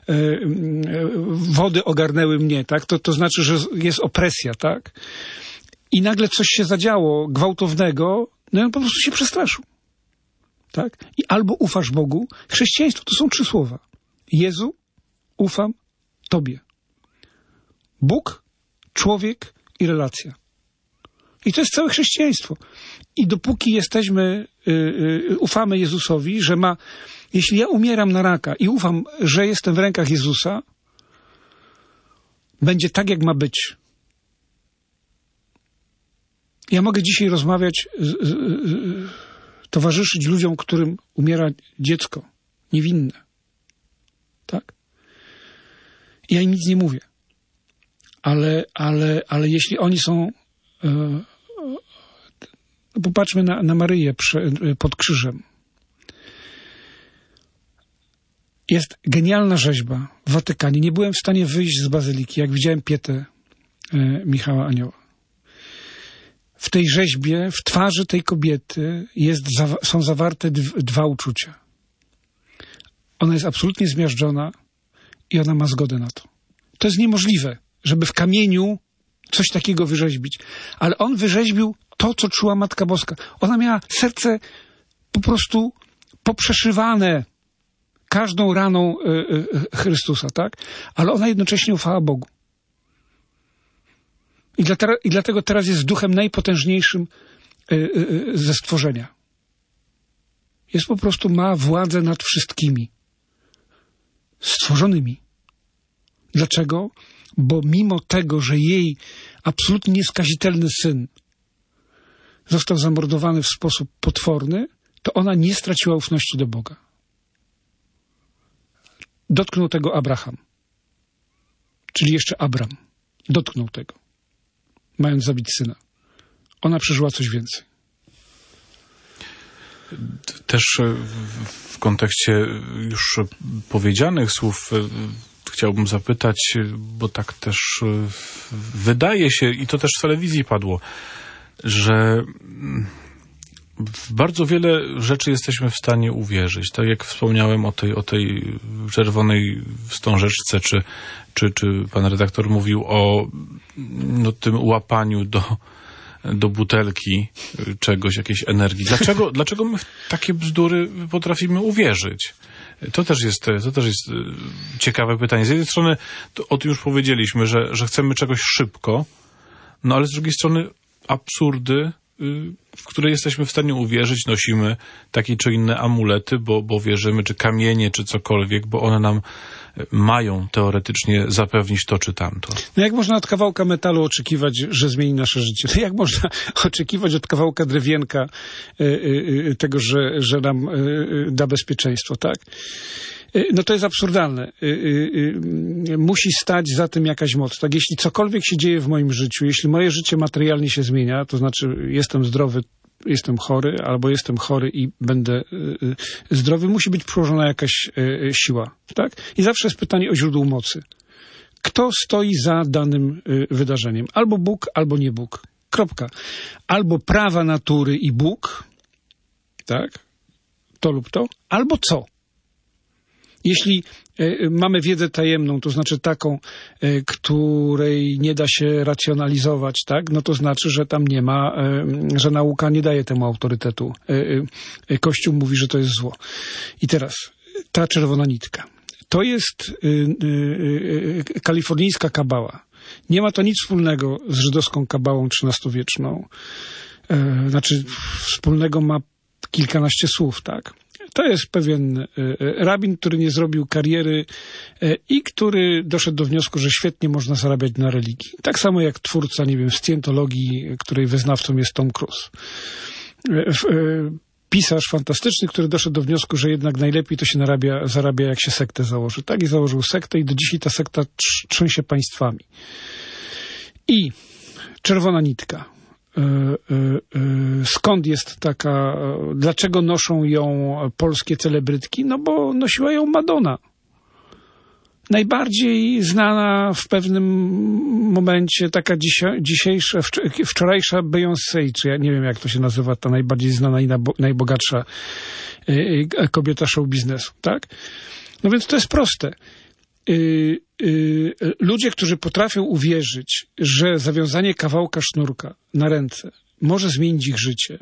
B: wody ogarnęły mnie, tak? To znaczy, że jest opresja, tak? I nagle coś się zadziało gwałtownego, no i on po prostu się przestraszył. Tak? I albo ufasz Bogu. Chrześcijaństwo to są 3 słowa. Jezu, ufam Tobie. Bóg, człowiek i relacja. I to jest całe chrześcijaństwo. I dopóki ufamy Jezusowi, że jeśli ja umieram na raka i ufam, że jestem w rękach Jezusa, będzie tak, jak ma być. Ja mogę dzisiaj rozmawiać, towarzyszyć ludziom, którym umiera dziecko niewinne. Tak? Ja im nic nie mówię. Ale jeśli oni są... Popatrzmy na Maryję pod krzyżem. Jest genialna rzeźba w Watykanie. Nie byłem w stanie wyjść z bazyliki, jak widziałem pietę Michała Anioła. W tej rzeźbie, w twarzy tej kobiety są zawarte 2 uczucia. Ona jest absolutnie zmiażdżona i ona ma zgodę na to. To jest niemożliwe, żeby w kamieniu coś takiego wyrzeźbić. Ale on wyrzeźbił to, co czuła Matka Boska. Ona miała serce po prostu poprzeszywane każdą raną Chrystusa, tak? Ale ona jednocześnie ufała Bogu. I dlatego teraz jest duchem najpotężniejszym ze stworzenia. Jest po prostu, ma władzę nad wszystkimi stworzonymi. Dlaczego? Bo mimo tego, że jej absolutnie nieskazitelny syn został zamordowany w sposób potworny, to ona nie straciła ufności do Boga. Dotknął tego Abraham. Czyli jeszcze Abram. Dotknął tego, mając zabić syna. Ona przeżyła coś więcej.
A: Też w kontekście już powiedzianych słów chciałbym zapytać, bo tak też wydaje się, i to też w telewizji padło, że w bardzo wiele rzeczy jesteśmy w stanie uwierzyć. Tak jak wspomniałem o tej czerwonej wstążeczce, czy pan redaktor mówił o tym łapaniu do butelki czegoś, jakiejś energii. Dlaczego my w takie bzdury potrafimy uwierzyć? To też jest ciekawe pytanie. Z jednej strony, o tym już powiedzieliśmy, że chcemy czegoś szybko, no ale z drugiej strony absurdy, w które jesteśmy w stanie uwierzyć, nosimy takie czy inne amulety, bo wierzymy, czy kamienie, czy cokolwiek, bo one nam mają teoretycznie zapewnić to czy tamto.
B: No jak można od kawałka metalu oczekiwać, że zmieni nasze życie? No jak można oczekiwać od kawałka drewienka tego, że nam da bezpieczeństwo, tak? No to jest absurdalne. Musi stać za tym jakaś moc. Tak, jeśli cokolwiek się dzieje w moim życiu, jeśli moje życie materialnie się zmienia, to znaczy jestem zdrowy, jestem chory, albo jestem chory i będę zdrowy, musi być przyłożona jakaś siła. Tak? I zawsze jest pytanie o źródło mocy. Kto stoi za danym wydarzeniem? Albo Bóg, albo nie Bóg. Kropka. Albo prawa natury i Bóg, tak? To lub to, albo co? Jeśli mamy wiedzę tajemną, to znaczy taką, której nie da się racjonalizować, tak? No to znaczy, że tam nie ma, że nauka nie daje temu autorytetu. Kościół mówi, że to jest zło. I teraz ta czerwona nitka. To jest kalifornijska kabała. Nie ma to nic wspólnego z żydowską kabałą XIII-wieczną. Znaczy wspólnego ma kilkanaście słów, tak? To jest pewien rabin, który nie zrobił kariery i który doszedł do wniosku, że świetnie można zarabiać na religii. Tak samo jak twórca, nie wiem, Scientologii, której wyznawcą jest Tom Cruise. Pisarz fantastyczny, który doszedł do wniosku, że jednak najlepiej to się zarabia, jak się sektę założy. Tak, i założył sektę i do dzisiaj ta sekta trzęsie państwami. I czerwona nitka. Skąd jest taka, dlaczego noszą ją polskie celebrytki? No bo nosiła ją Madonna. Najbardziej znana w pewnym momencie, taka dzisiejsza, wczorajsza Beyoncé, czy ja nie wiem jak to się nazywa, ta najbardziej znana i najbogatsza kobieta show biznesu, tak? No więc to jest proste. Ludzie, którzy potrafią uwierzyć, że zawiązanie kawałka sznurka na ręce może zmienić ich życie,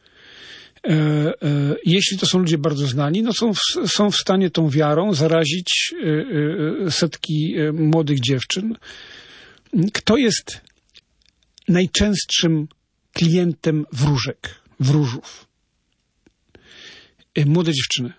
B: jeśli to są ludzie bardzo znani, no są w stanie tą wiarą zarazić setki młodych dziewczyn. Kto jest najczęstszym klientem wróżów? Młode dziewczyny.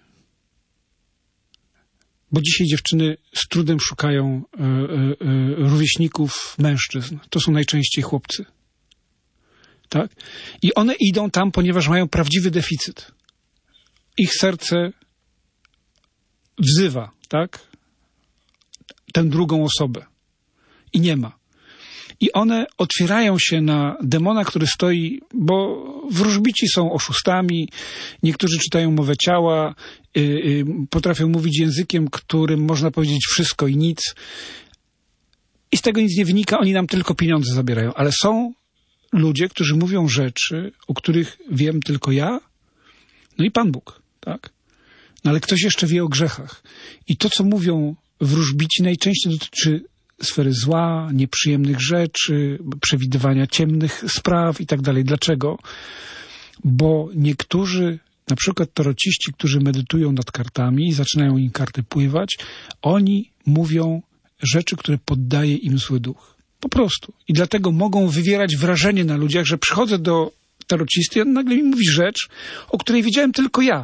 B: Bo dzisiaj dziewczyny z trudem szukają rówieśników mężczyzn. To są najczęściej chłopcy. Tak? I one idą tam, ponieważ mają prawdziwy deficyt. Ich serce wzywa, tak? Tę drugą osobę. I nie ma. I one otwierają się na demona, który stoi, bo wróżbici są oszustami, niektórzy czytają mowę ciała, potrafią mówić językiem, którym można powiedzieć wszystko i nic. I z tego nic nie wynika, oni nam tylko pieniądze zabierają. Ale są ludzie, którzy mówią rzeczy, o których wiem tylko ja, no i Pan Bóg, tak? No ale ktoś jeszcze wie o grzechach. I to, co mówią wróżbici, najczęściej dotyczy sfery zła, nieprzyjemnych rzeczy, przewidywania ciemnych spraw i tak dalej. Dlaczego? Bo niektórzy, na przykład tarociści, którzy medytują nad kartami i zaczynają im karty pływać, oni mówią rzeczy, które poddaje im zły duch. Po prostu. I dlatego mogą wywierać wrażenie na ludziach, że przychodzę do tarocisty i on nagle mi mówi rzecz, o której wiedziałem tylko ja.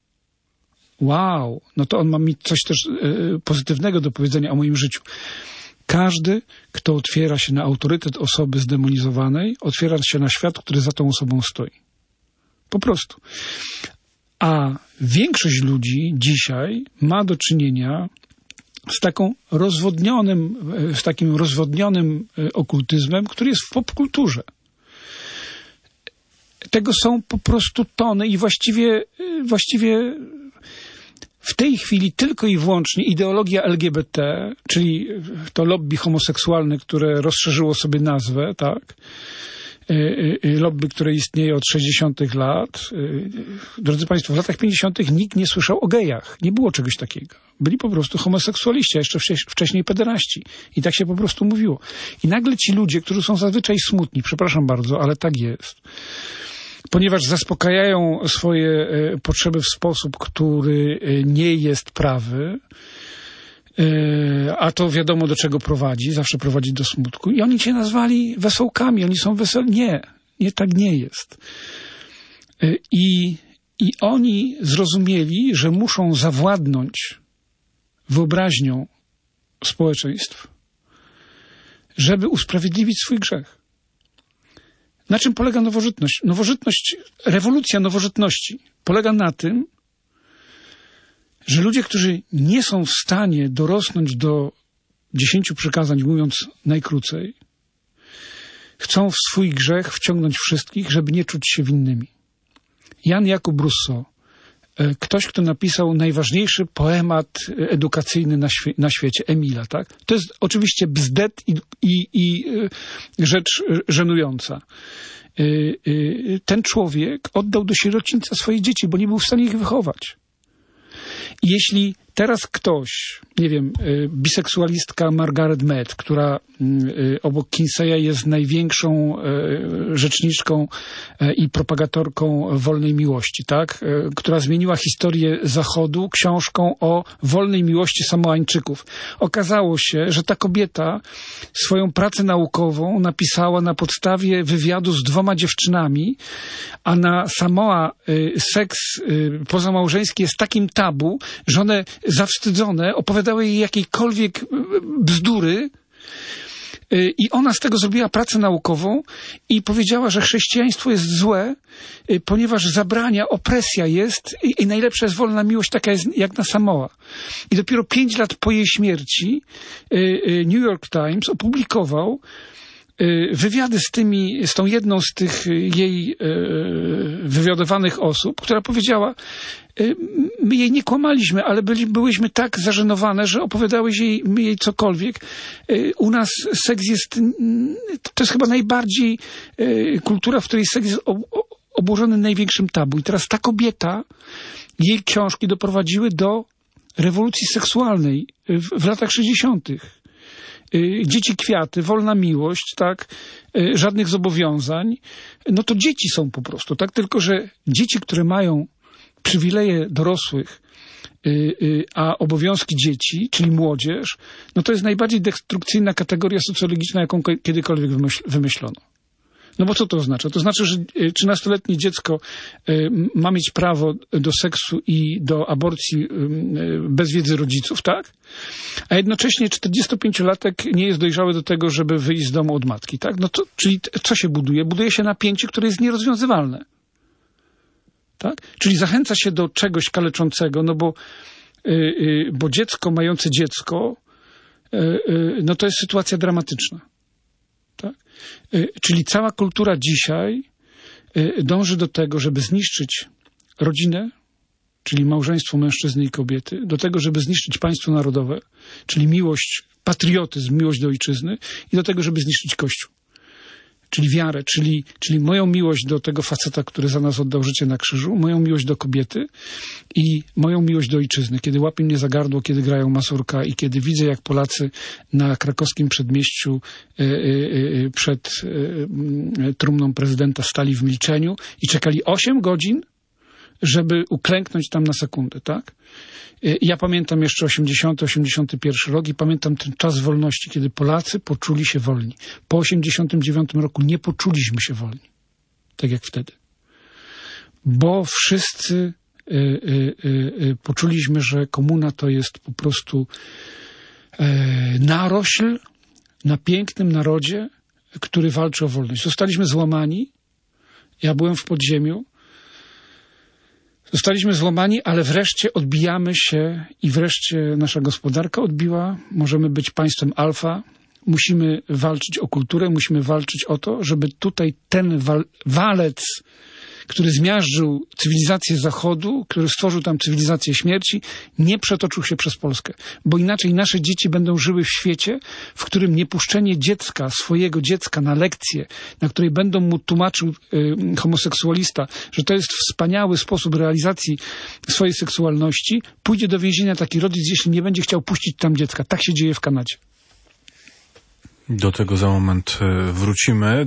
B: Wow, no to on ma mi coś też pozytywnego do powiedzenia o moim życiu. Każdy, kto otwiera się na autorytet osoby zdemonizowanej, otwiera się na świat, który za tą osobą stoi. Po prostu. A większość ludzi dzisiaj ma do czynienia z takim rozwodnionym okultyzmem, który jest w popkulturze. Tego są po prostu tony i właściwie w tej chwili tylko i wyłącznie ideologia LGBT, czyli to lobby homoseksualne, które rozszerzyło sobie nazwę, tak? Lobby, które istnieje od 60 lat. Drodzy Państwo, w latach 50 nikt nie słyszał o gejach. Nie było czegoś takiego. Byli po prostu homoseksualiści, a jeszcze wcześniej pederaści. I tak się po prostu mówiło. I nagle ci ludzie, którzy są zazwyczaj smutni, przepraszam bardzo, ale tak jest, ponieważ zaspokajają swoje potrzeby w sposób, który nie jest prawy, a to wiadomo do czego prowadzi, zawsze prowadzi do smutku. I oni cię nazwali wesołkami, oni są weselni. Nie, tak nie jest. I oni zrozumieli, że muszą zawładnąć wyobraźnią społeczeństw, żeby usprawiedliwić swój grzech. Na czym polega nowożytność? Rewolucja nowożytności polega na tym, że ludzie, którzy nie są w stanie dorosnąć do 10 przykazań, mówiąc najkrócej, chcą w swój grzech wciągnąć wszystkich, żeby nie czuć się winnymi. Jan Jakub Rousseau, ktoś, kto napisał najważniejszy poemat edukacyjny na świecie, Emila, tak? To jest oczywiście bzdet i rzecz żenująca. Ten człowiek oddał do sierocińca swoje dzieci, bo nie był w stanie ich wychować. I jeśli teraz ktoś, nie wiem, biseksualistka Margaret Mead, która obok Kinseya jest największą rzeczniczką i propagatorką wolnej miłości, tak? Która zmieniła historię Zachodu książką o wolnej miłości Samoańczyków. Okazało się, że ta kobieta swoją pracę naukową napisała na podstawie wywiadu z 2 dziewczynami, a na Samoa seks pozamałżeński jest takim tabu, że one zawstydzone opowiadały jej jakiejkolwiek bzdury i ona z tego zrobiła pracę naukową i powiedziała, że chrześcijaństwo jest złe, ponieważ zabrania, opresja jest i najlepsza jest wolna miłość, taka jest jak na Samoa. I dopiero 5 lat po jej śmierci New York Times opublikował wywiady z tą jedną z tych jej wywiadowanych osób, która powiedziała, my jej nie kłamaliśmy, ale byłyśmy tak zażenowane, że opowiadałyśmy jej cokolwiek. U nas seks jest, to jest chyba najbardziej kultura, w której seks jest obłożony największym tabu. I teraz ta kobieta, jej książki doprowadziły do rewolucji seksualnej w latach 60. Dzieci kwiaty, wolna miłość, tak, żadnych zobowiązań, no to dzieci są po prostu, tak, tylko że dzieci, które mają przywileje dorosłych, a obowiązki dzieci, czyli młodzież, no to jest najbardziej destrukcyjna kategoria socjologiczna, jaką kiedykolwiek wymyślono. No bo co to oznacza? To znaczy, że 13-letnie dziecko ma mieć prawo do seksu i do aborcji bez wiedzy rodziców, tak? A jednocześnie 45-latek nie jest dojrzały do tego, żeby wyjść z domu od matki, tak? No to, czyli co się buduje? Buduje się napięcie, które jest nierozwiązywalne. Tak? Czyli zachęca się do czegoś kaleczącego, no bo dziecko mające dziecko, no to jest sytuacja dramatyczna. Tak? Czyli cała kultura dzisiaj dąży do tego, żeby zniszczyć rodzinę, czyli małżeństwo mężczyzny i kobiety, do tego, żeby zniszczyć państwo narodowe, czyli miłość, patriotyzm, miłość do ojczyzny i do tego, żeby zniszczyć Kościół. Czyli wiarę, czyli moją miłość do tego faceta, który za nas oddał życie na krzyżu, moją miłość do kobiety i moją miłość do ojczyzny. Kiedy łapie mnie za gardło, kiedy grają mazurka i kiedy widzę, jak Polacy na krakowskim przedmieściu przed trumną prezydenta stali w milczeniu i czekali 8 godzin, żeby uklęknąć tam na sekundę, tak? Ja pamiętam jeszcze 80-81 rok i pamiętam ten czas wolności, kiedy Polacy poczuli się wolni. Po 89 roku nie poczuliśmy się wolni. Tak jak wtedy. Bo wszyscy poczuliśmy, że komuna to jest po prostu narośl na pięknym narodzie, który walczy o wolność. Zostaliśmy złamani. Ja byłem w podziemiu. Zostaliśmy złamani, ale wreszcie odbijamy się i wreszcie nasza gospodarka odbiła. Możemy być państwem alfa. Musimy walczyć o kulturę, musimy walczyć o to, żeby tutaj ten walec który zmiażdżył cywilizację Zachodu, który stworzył tam cywilizację śmierci, nie przetoczył się przez Polskę. Bo inaczej nasze dzieci będą żyły w świecie, w którym niepuszczenie dziecka, swojego dziecka na lekcję, na której będą mu tłumaczył homoseksualista, że to jest wspaniały sposób realizacji swojej seksualności, pójdzie do więzienia taki rodzic, jeśli nie będzie chciał puścić tam dziecka. Tak się dzieje w Kanadzie.
A: Do tego za moment wrócimy.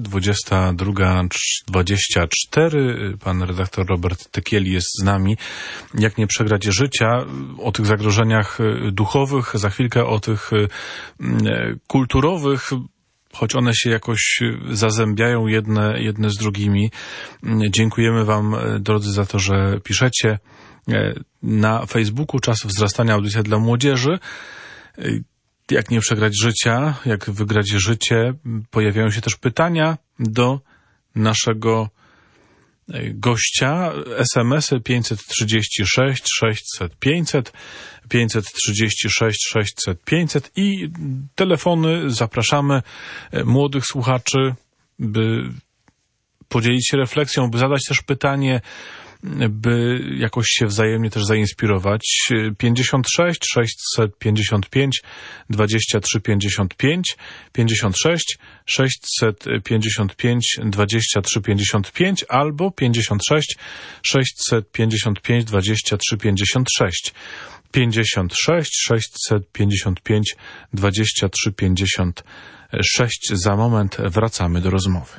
A: 22:24. Pan redaktor Robert Tekieli jest z nami. Jak nie przegrać życia? O tych zagrożeniach duchowych, za chwilkę o tych kulturowych, choć one się jakoś zazębiają jedne z drugimi. Dziękujemy wam, drodzy, za to, że piszecie na Facebooku Czas wzrastania, audycja dla młodzieży. Jak nie przegrać życia, jak wygrać życie. Pojawiają się też pytania do naszego gościa. SMS-y 536 600 500, 536 600 500 i telefony. Zapraszamy młodych słuchaczy, by podzielić się refleksją, by zadać też pytanie, by jakoś się wzajemnie też zainspirować. 56 655 23 55, 56 655 23 55 albo 56 655 23 56. 56 655 23 56. Za moment wracamy do rozmowy.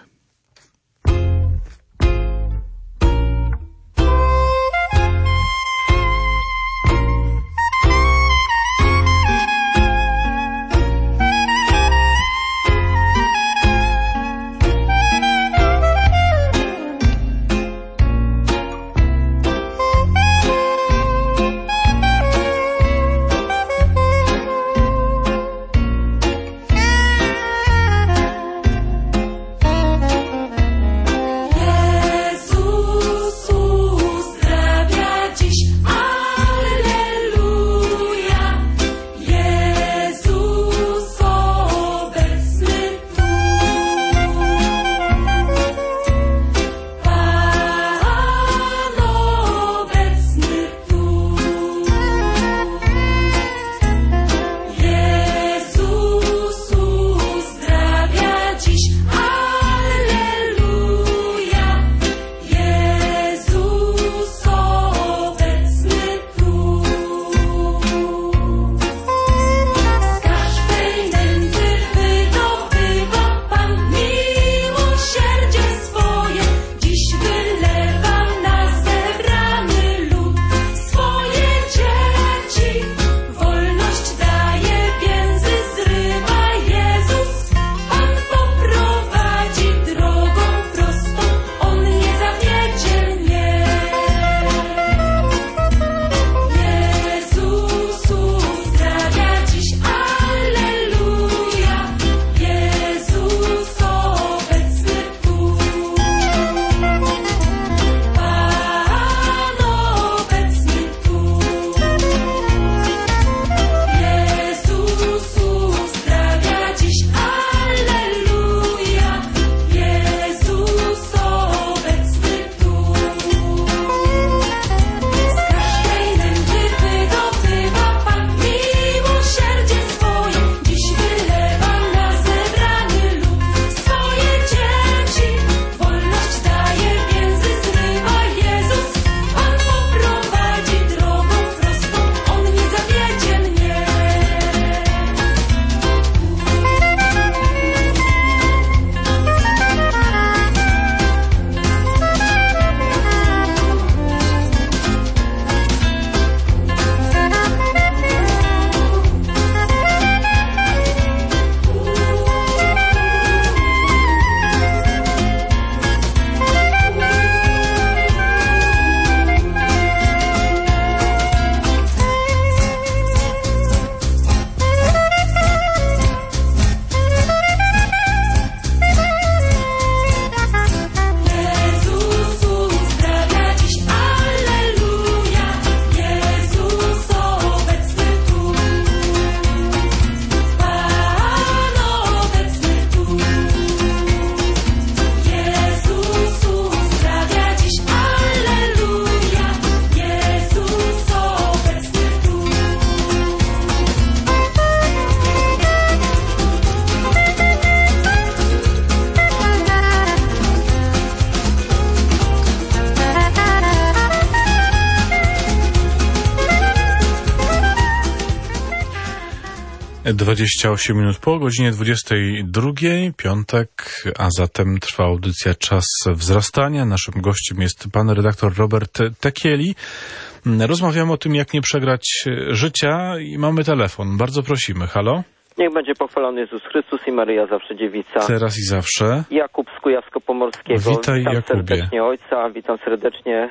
A: 28 minut po godzinie 22, piątek, a zatem trwa audycja Czas wzrastania. Naszym gościem jest pan redaktor Robert Tekieli. Rozmawiamy o tym, jak nie przegrać życia i mamy telefon. Bardzo prosimy. Halo?
C: Niech będzie pochwalony Jezus Chrystus i Maryja zawsze dziewica.
A: Teraz i zawsze.
C: Jakub z Kujawsko-Pomorskiego.
A: Witaj,
C: witam
A: Jakubie.
C: serdecznie ojca, witam serdecznie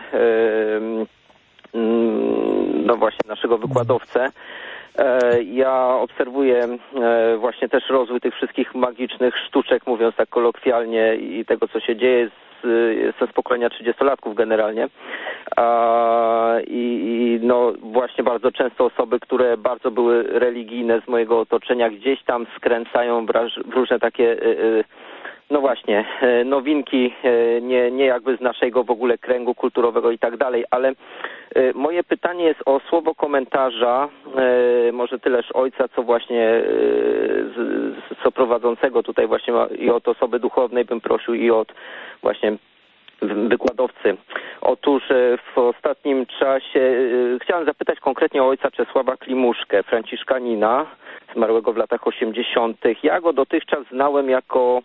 C: no właśnie naszego wykładowcę. Ja obserwuję właśnie też rozwój tych wszystkich magicznych sztuczek, mówiąc tak kolokwialnie, i tego, co się dzieje. Jestem z pokolenia 30-latków generalnie. I no właśnie bardzo często osoby, które bardzo były religijne z mojego otoczenia, gdzieś tam skręcają w różne takie no właśnie, nowinki, nie jakby z naszego w ogóle kręgu kulturowego i tak dalej, ale moje pytanie jest o słowo komentarza, może tyleż ojca, co właśnie co prowadzącego tutaj właśnie i od osoby duchownej bym prosił i od właśnie wykładowcy. Otóż w ostatnim czasie chciałem zapytać konkretnie o ojca Czesława Klimuszkę, franciszkanina, zmarłego w latach 80. Ja go dotychczas znałem jako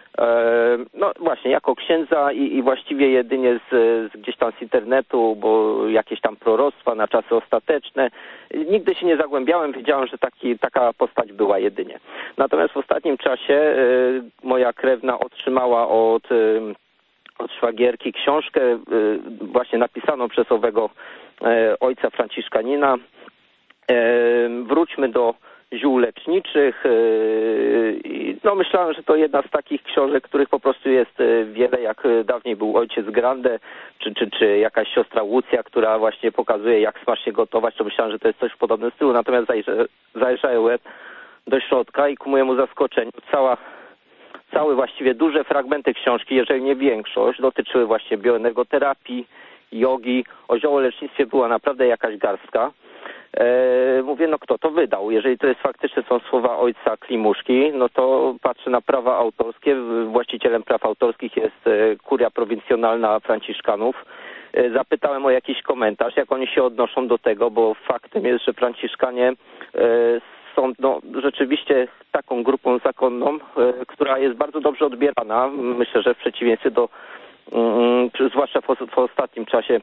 C: no właśnie, jako księdza i właściwie jedynie gdzieś tam z internetu, bo jakieś tam proroctwa na czasy ostateczne. Nigdy się nie zagłębiałem, wiedziałem, że taka postać była jedynie. Natomiast w ostatnim czasie moja krewna otrzymała od szwagierki książkę właśnie napisaną przez owego ojca franciszkanina. Wróćmy do ziół leczniczych. No myślałem, że to jedna z takich książek, których po prostu jest wiele, jak dawniej był ojciec Grande, czy jakaś siostra Łucja, która właśnie pokazuje, jak smacznie gotować, to myślałem, że to jest coś w podobnym stylu, natomiast zajrzałem do środka i ku mojemu zaskoczeniu całe właściwie duże fragmenty książki, jeżeli nie większość, dotyczyły właśnie bioenergoterapii, jogi. O ziołolecznictwie była naprawdę jakaś garstka. Mówię, no kto to wydał? Jeżeli to jest faktycznie są słowa ojca Klimuszki, no to patrzę na prawa autorskie. Właścicielem praw autorskich jest kuria prowincjonalna Franciszkanów. Zapytałem o jakiś komentarz, jak oni się odnoszą do tego, bo faktem jest, że Franciszkanie są no, rzeczywiście taką grupą zakonną, która jest bardzo dobrze odbierana. Myślę, że w przeciwieństwie do, zwłaszcza w ostatnim czasie,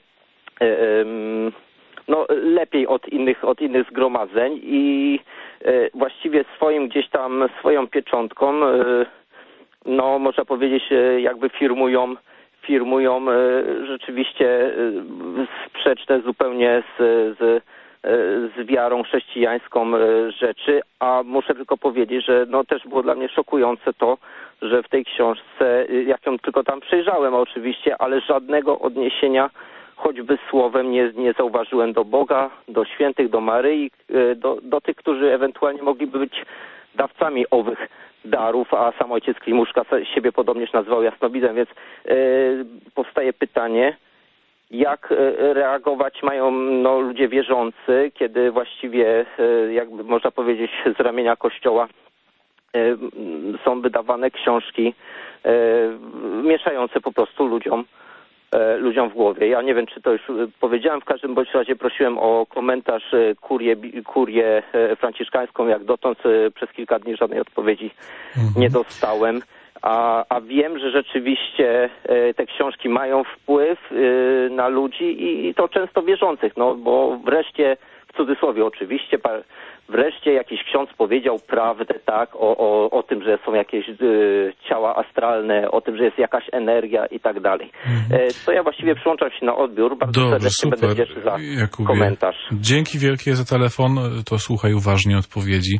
C: no lepiej od innych zgromadzeń i właściwie swoją pieczątką, no można powiedzieć, jakby firmują rzeczywiście sprzeczne zupełnie z wiarą chrześcijańską rzeczy, a muszę tylko powiedzieć, że no też było dla mnie szokujące to, że w tej książce, jak ją tylko tam przejrzałem oczywiście, ale żadnego odniesienia choćby słowem nie zauważyłem do Boga, do świętych, do Maryi, do tych, którzy ewentualnie mogliby być dawcami owych darów, a sam ojciec Klimuszka siebie podobnież nazywał jasnowidzem, więc powstaje pytanie, jak reagować mają no, ludzie wierzący, kiedy właściwie, jakby można powiedzieć, z ramienia Kościoła są wydawane książki mieszające po prostu ludziom w głowie. Ja nie wiem, czy to już powiedziałem, w każdym bądź razie prosiłem o komentarz kurię franciszkańską, jak dotąd przez kilka dni żadnej odpowiedzi nie dostałem. A wiem, że rzeczywiście te książki mają wpływ na ludzi i to często wierzących, no bo wreszcie, w cudzysłowie oczywiście, wreszcie jakiś ksiądz powiedział prawdę, tak, o tym, że są jakieś ciała astralne, o tym, że jest jakaś energia i tak dalej. To ja właściwie przyłączam się na odbiór. Bardzo serdecznie będę wdzięczny za
A: Jakubie,
C: komentarz.
A: Dzięki wielkie za telefon. To słuchaj uważnie odpowiedzi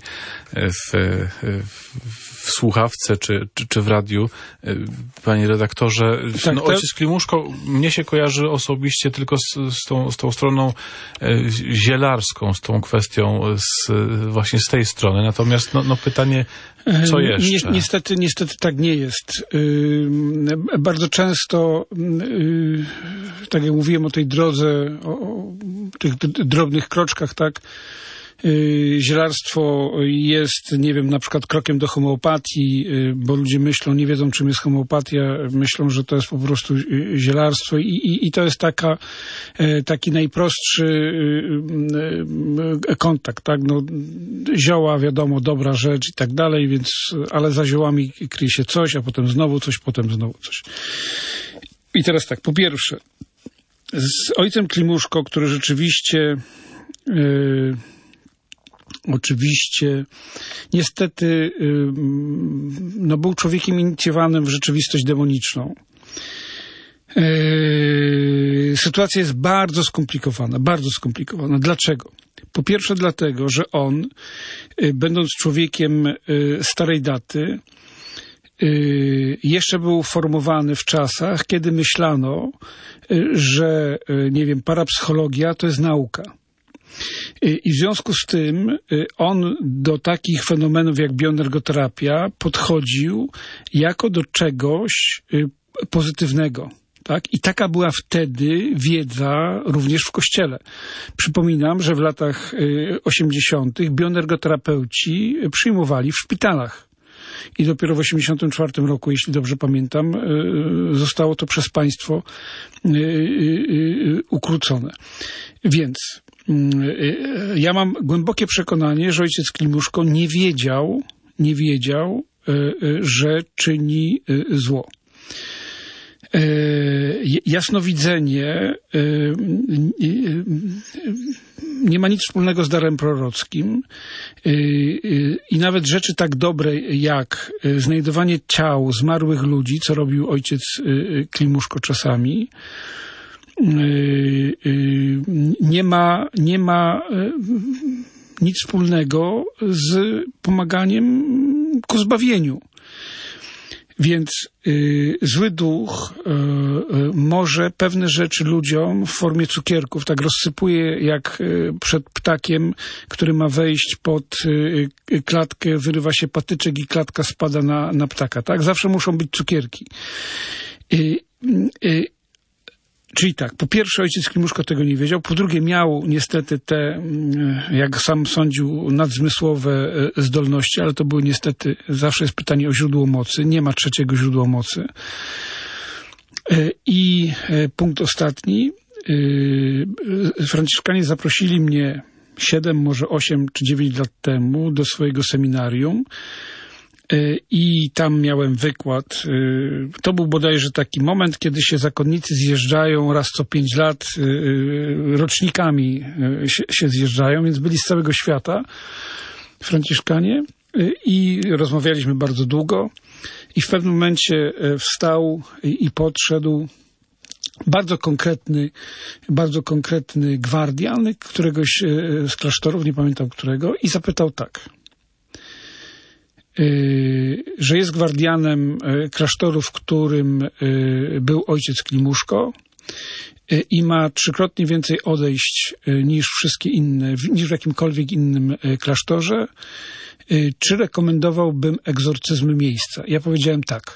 A: w słuchawce czy w radiu. Panie redaktorze,
B: tak,
A: no, ojciec Klimuszko mnie się kojarzy osobiście tylko z tą stroną zielarską, z tą kwestią właśnie z tej strony. Natomiast no pytanie, co jeszcze?
B: Niestety tak nie jest. Bardzo często, tak jak mówiłem o tej drodze, o tych drobnych kroczkach, tak, Zielarstwo jest, nie wiem, na przykład krokiem do homeopatii, bo ludzie myślą, nie wiedzą, czym jest homeopatia, myślą, że to jest po prostu zielarstwo i to jest taki najprostszy kontakt, tak? No, zioła, wiadomo, dobra rzecz i tak dalej, więc, ale za ziołami kryje się coś, a potem znowu coś, potem znowu coś. I teraz tak, po pierwsze, z ojcem Klimuszko, który rzeczywiście niestety no, był człowiekiem inicjowanym w rzeczywistość demoniczną. Sytuacja jest bardzo skomplikowana, bardzo skomplikowana. Dlaczego? Po pierwsze dlatego, że on, będąc człowiekiem starej daty, jeszcze był formowany w czasach, kiedy myślano, że, nie wiem, parapsychologia to jest nauka. I w związku z tym on do takich fenomenów jak bioenergoterapia podchodził jako do czegoś pozytywnego. Tak? I taka była wtedy wiedza również w Kościele. Przypominam, że w latach 80. bioenergoterapeuci przyjmowali w szpitalach. I dopiero w 1984 roku, jeśli dobrze pamiętam, zostało to przez państwo ukrócone. Więc ja mam głębokie przekonanie, że ojciec Klimuszko nie wiedział, że czyni zło. Jasnowidzenie nie ma nic wspólnego z darem prorockim i nawet rzeczy tak dobre jak znajdowanie ciał zmarłych ludzi, co robił ojciec Klimuszko czasami, nie ma nic wspólnego z pomaganiem ku zbawieniu. Więc zły duch może pewne rzeczy ludziom w formie cukierków tak rozsypuje, jak przed ptakiem, który ma wejść pod klatkę, wyrywa się patyczek i klatka spada na ptaka. Tak? Zawsze muszą być cukierki. Czyli tak, po pierwsze ojciec Klimuszko tego nie wiedział, po drugie miał niestety te, jak sam sądził, nadzmysłowe zdolności, ale to były niestety, zawsze jest pytanie o źródło mocy, nie ma trzeciego źródła mocy. I punkt ostatni, Franciszkanie zaprosili mnie 7, może 8 czy 9 lat temu do swojego seminarium. I tam miałem wykład. To był bodajże taki moment, kiedy się zakonnicy zjeżdżają raz co 5 lat, rocznikami się zjeżdżają, więc byli z całego świata Franciszkanie i rozmawialiśmy bardzo długo i w pewnym momencie wstał i podszedł bardzo konkretny gwardian któregoś z klasztorów, nie pamiętam którego, i zapytał tak, że jest gwardianem klasztoru, w którym był ojciec Klimuszko i ma 3-krotnie więcej odejść niż wszystkie inne, niż w jakimkolwiek innym klasztorze. Czy rekomendowałbym egzorcyzmy miejsca? Ja powiedziałem tak.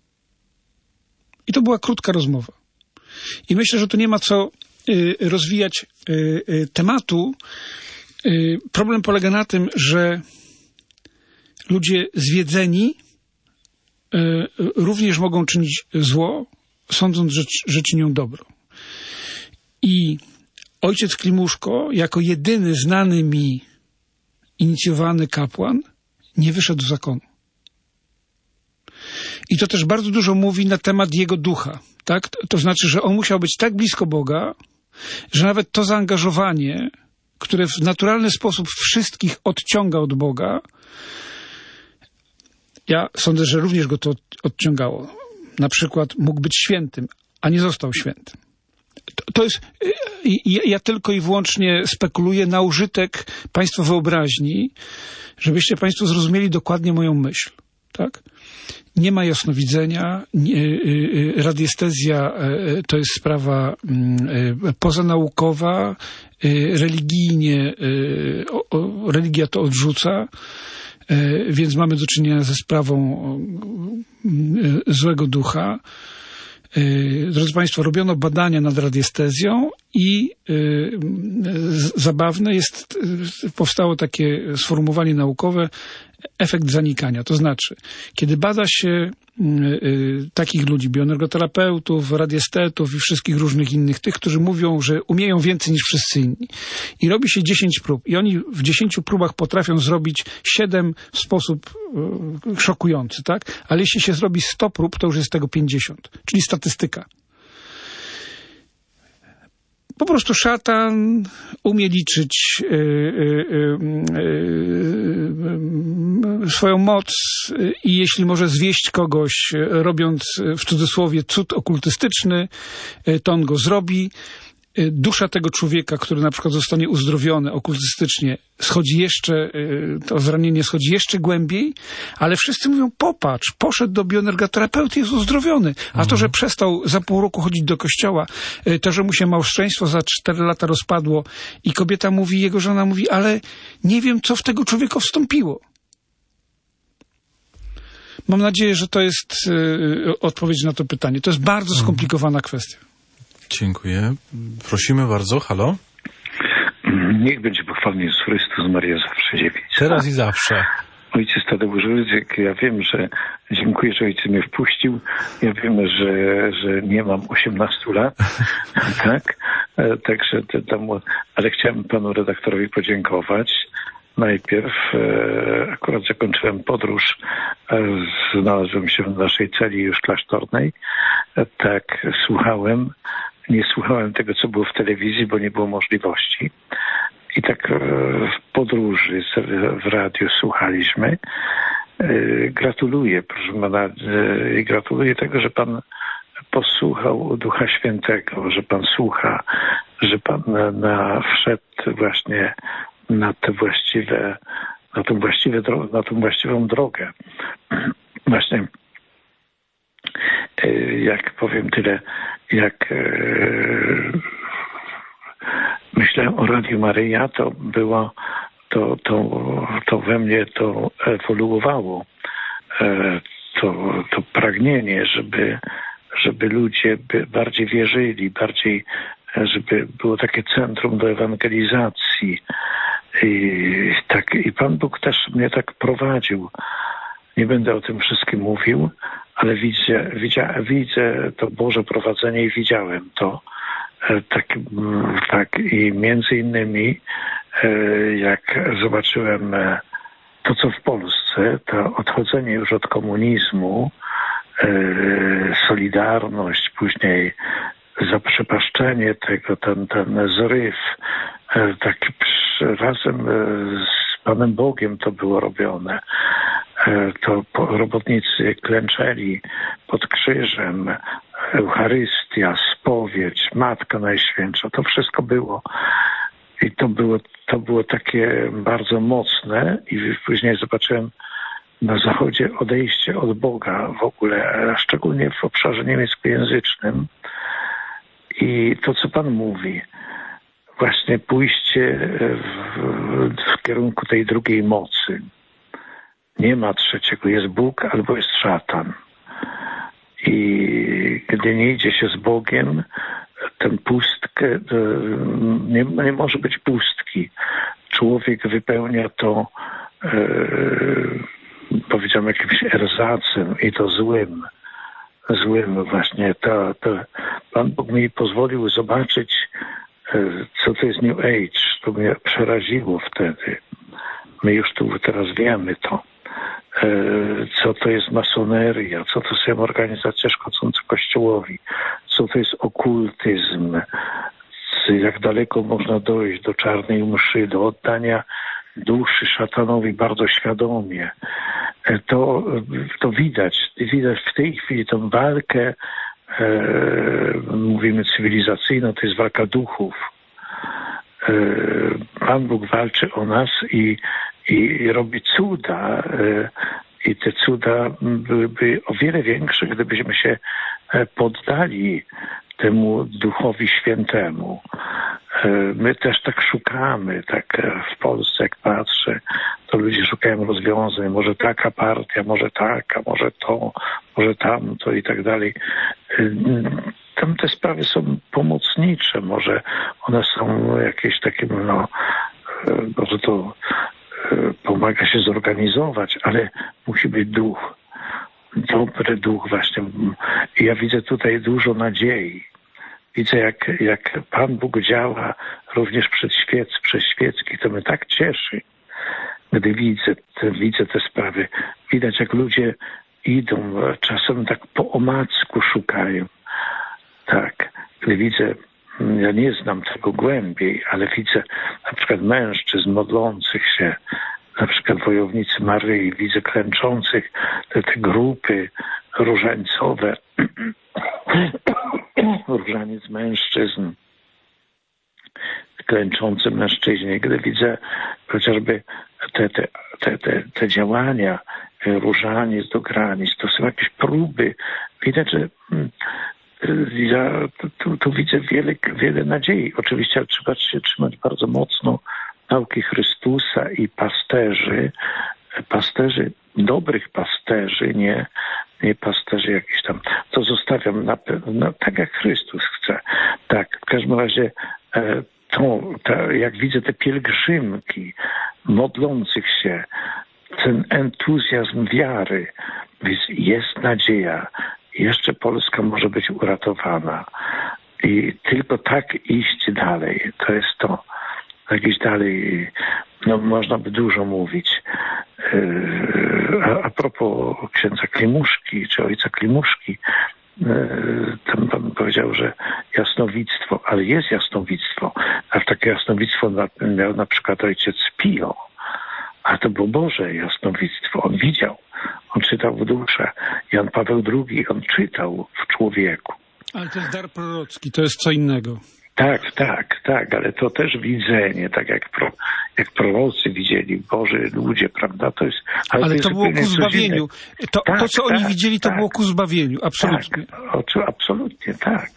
B: I to była krótka rozmowa. I myślę, że tu nie ma co rozwijać tematu. Problem polega na tym, że ludzie zwiedzeni również mogą czynić zło, sądząc, że czynią dobro. I ojciec Klimuszko, jako jedyny znany mi inicjowany kapłan, nie wyszedł z zakonu. I to też bardzo dużo mówi na temat jego ducha. Tak? To znaczy, że on musiał być tak blisko Boga, że nawet to zaangażowanie, które w naturalny sposób wszystkich odciąga od Boga, ja sądzę, że również go to odciągało. Na przykład mógł być świętym, a nie został świętym. To jest, ja tylko i wyłącznie spekuluję na użytek Państwa wyobraźni, żebyście Państwo zrozumieli dokładnie moją myśl. Tak? Nie ma jasnowidzenia, radiestezja to jest sprawa pozanaukowa, religijnie, religia to odrzuca, więc mamy do czynienia ze sprawą złego ducha. Drodzy Państwo, robiono badania nad radiestezją I zabawne jest, powstało takie sformułowanie naukowe, efekt zanikania. To znaczy, kiedy bada się takich ludzi, bioenergoterapeutów, radiestetów i wszystkich różnych innych, tych, którzy mówią, że umieją więcej niż wszyscy inni. I robi się 10 prób. I oni w 10 próbach potrafią zrobić 7 w sposób szokujący, tak? Ale jeśli się zrobi 100 prób, to już jest tego 50. Czyli statystyka. Po prostu szatan umie liczyć swoją moc i jeśli może zwieść kogoś, robiąc w cudzysłowie cud okultystyczny, to on go zrobi. Dusza tego człowieka, który na przykład zostanie uzdrowiony okultystycznie, to zranienie schodzi jeszcze głębiej, ale wszyscy mówią, popatrz, poszedł do bioenergoterapeuty, jest uzdrowiony. A to, że przestał za pół roku chodzić do kościoła, to, że mu się małżeństwo za 4 lata rozpadło i kobieta mówi, jego żona mówi, ale nie wiem, co w tego człowieka wstąpiło. Mam nadzieję, że to jest odpowiedź na to pytanie. To jest bardzo skomplikowana kwestia.
A: Dziękuję. Prosimy bardzo. Halo?
D: Niech będzie pochwalony Jezus Chrystus, Maria zawsze dziewica.
A: Teraz i zawsze.
D: Ojciec Tadeusz Rydzyk, ja wiem, że dziękuję, że ojciec mnie wpuścił. Ja wiem, że nie mam 18 lat, tak? Także ale chciałem panu redaktorowi podziękować. Najpierw akurat zakończyłem podróż, znalazłem się w naszej celi już klasztornej. Tak, nie słuchałem tego, co było w telewizji, bo nie było możliwości. I tak w podróży w radiu słuchaliśmy. Gratuluję, proszę pana, gratuluję tego, że pan posłuchał Ducha Świętego, że pan słucha, że pan wszedł właśnie na tą właściwą drogę. Właśnie, jak powiem tyle, jak myślałem o Radiu Maryja, to było, to we mnie to ewoluowało, to pragnienie, żeby ludzie bardziej wierzyli, żeby było takie centrum do ewangelizacji. I Pan Bóg też mnie tak prowadził. Nie będę o tym wszystkim mówił, ale widzę to Boże prowadzenie i widziałem to. Tak i między innymi jak zobaczyłem to, co w Polsce, to odchodzenie już od komunizmu, Solidarność, później zaprzepaszczenie tego, ten zryw, taki razem z Panem Bogiem to było robione. To robotnicy klęczeli pod krzyżem, Eucharystia, spowiedź, Matka Najświętsza, to wszystko było. I to było takie bardzo mocne i później zobaczyłem na Zachodzie odejście od Boga w ogóle, szczególnie w obszarze niemieckojęzycznym. I to, co Pan mówi, właśnie pójście w kierunku tej drugiej mocy. Nie ma trzeciego, jest Bóg albo jest szatan. I gdy nie idzie się z Bogiem, tę pustkę, nie może być pustki. Człowiek wypełnia to, powiedziałem, jakimś erzacem i to złym właśnie. Pan Bóg mi pozwolił zobaczyć, co to jest New Age. To mnie przeraziło wtedy. My już tu teraz wiemy to. Co to jest masoneria, co to są organizacje szkodzące Kościołowi, co to jest okultyzm, jak daleko można dojść do czarnej mszy, do oddania duszy szatanowi bardzo świadomie. To widać w tej chwili tą walkę, mówimy cywilizacyjną, to jest walka duchów. Pan Bóg walczy o nas i robi cuda. I te cuda byłyby o wiele większe, gdybyśmy się poddali temu Duchowi Świętemu. My też tak szukamy, tak w Polsce, jak patrzę, to ludzie szukają rozwiązań. Może taka partia, może taka, może to, może tamto i tak dalej. tam te sprawy są pomocnicze, może one są jakieś takie, może to pomaga się zorganizować, ale musi być duch, dobry duch właśnie. I ja widzę tutaj dużo nadziei. Widzę, jak Pan Bóg działa również przez świeckich. To mnie tak cieszy, gdy widzę te sprawy. Widać, jak ludzie idą, czasem tak po omacku szukają. Tak, gdy widzę, ja nie znam tego głębiej, ale widzę na przykład mężczyzn modlących się, na przykład wojownicy Maryi, widzę klęczących, te grupy różańcowe, różaniec mężczyzn, klęczący mężczyźni. Gdy widzę chociażby te działania, różaniec do granic, to są jakieś próby. Widać, że ja tu widzę wiele nadziei. Oczywiście trzeba się trzymać bardzo mocno nauki Chrystusa i pasterzy, dobrych pasterzy, nie pasterzy jakiś tam. To zostawiam tak jak Chrystus chce. Tak, w każdym razie jak widzę te pielgrzymki modlących się, ten entuzjazm wiary, więc jest nadzieja. Jeszcze Polska może być uratowana. I tylko tak iść dalej. To jest to. Jak iść dalej, można by dużo mówić. A propos księdza Klimuszki, czy ojca Klimuszki, tam pan powiedział, że jasnowictwo, ale jest jasnowictwo. A takie jasnowictwo miał na przykład ojciec Pio. A to było Boże jasnowictwo. On widział. On czytał w duszę. Jan Paweł II, on czytał w człowieku.
B: Ale to jest dar prorocki, to jest co innego.
D: Tak, ale to też widzenie, tak jak prorocy widzieli, Boży ludzie, prawda? To jest,
B: ale to było ku zbawieniu. To, co oni widzieli, to było ku zbawieniu, absolutnie.
D: Absolutnie, tak.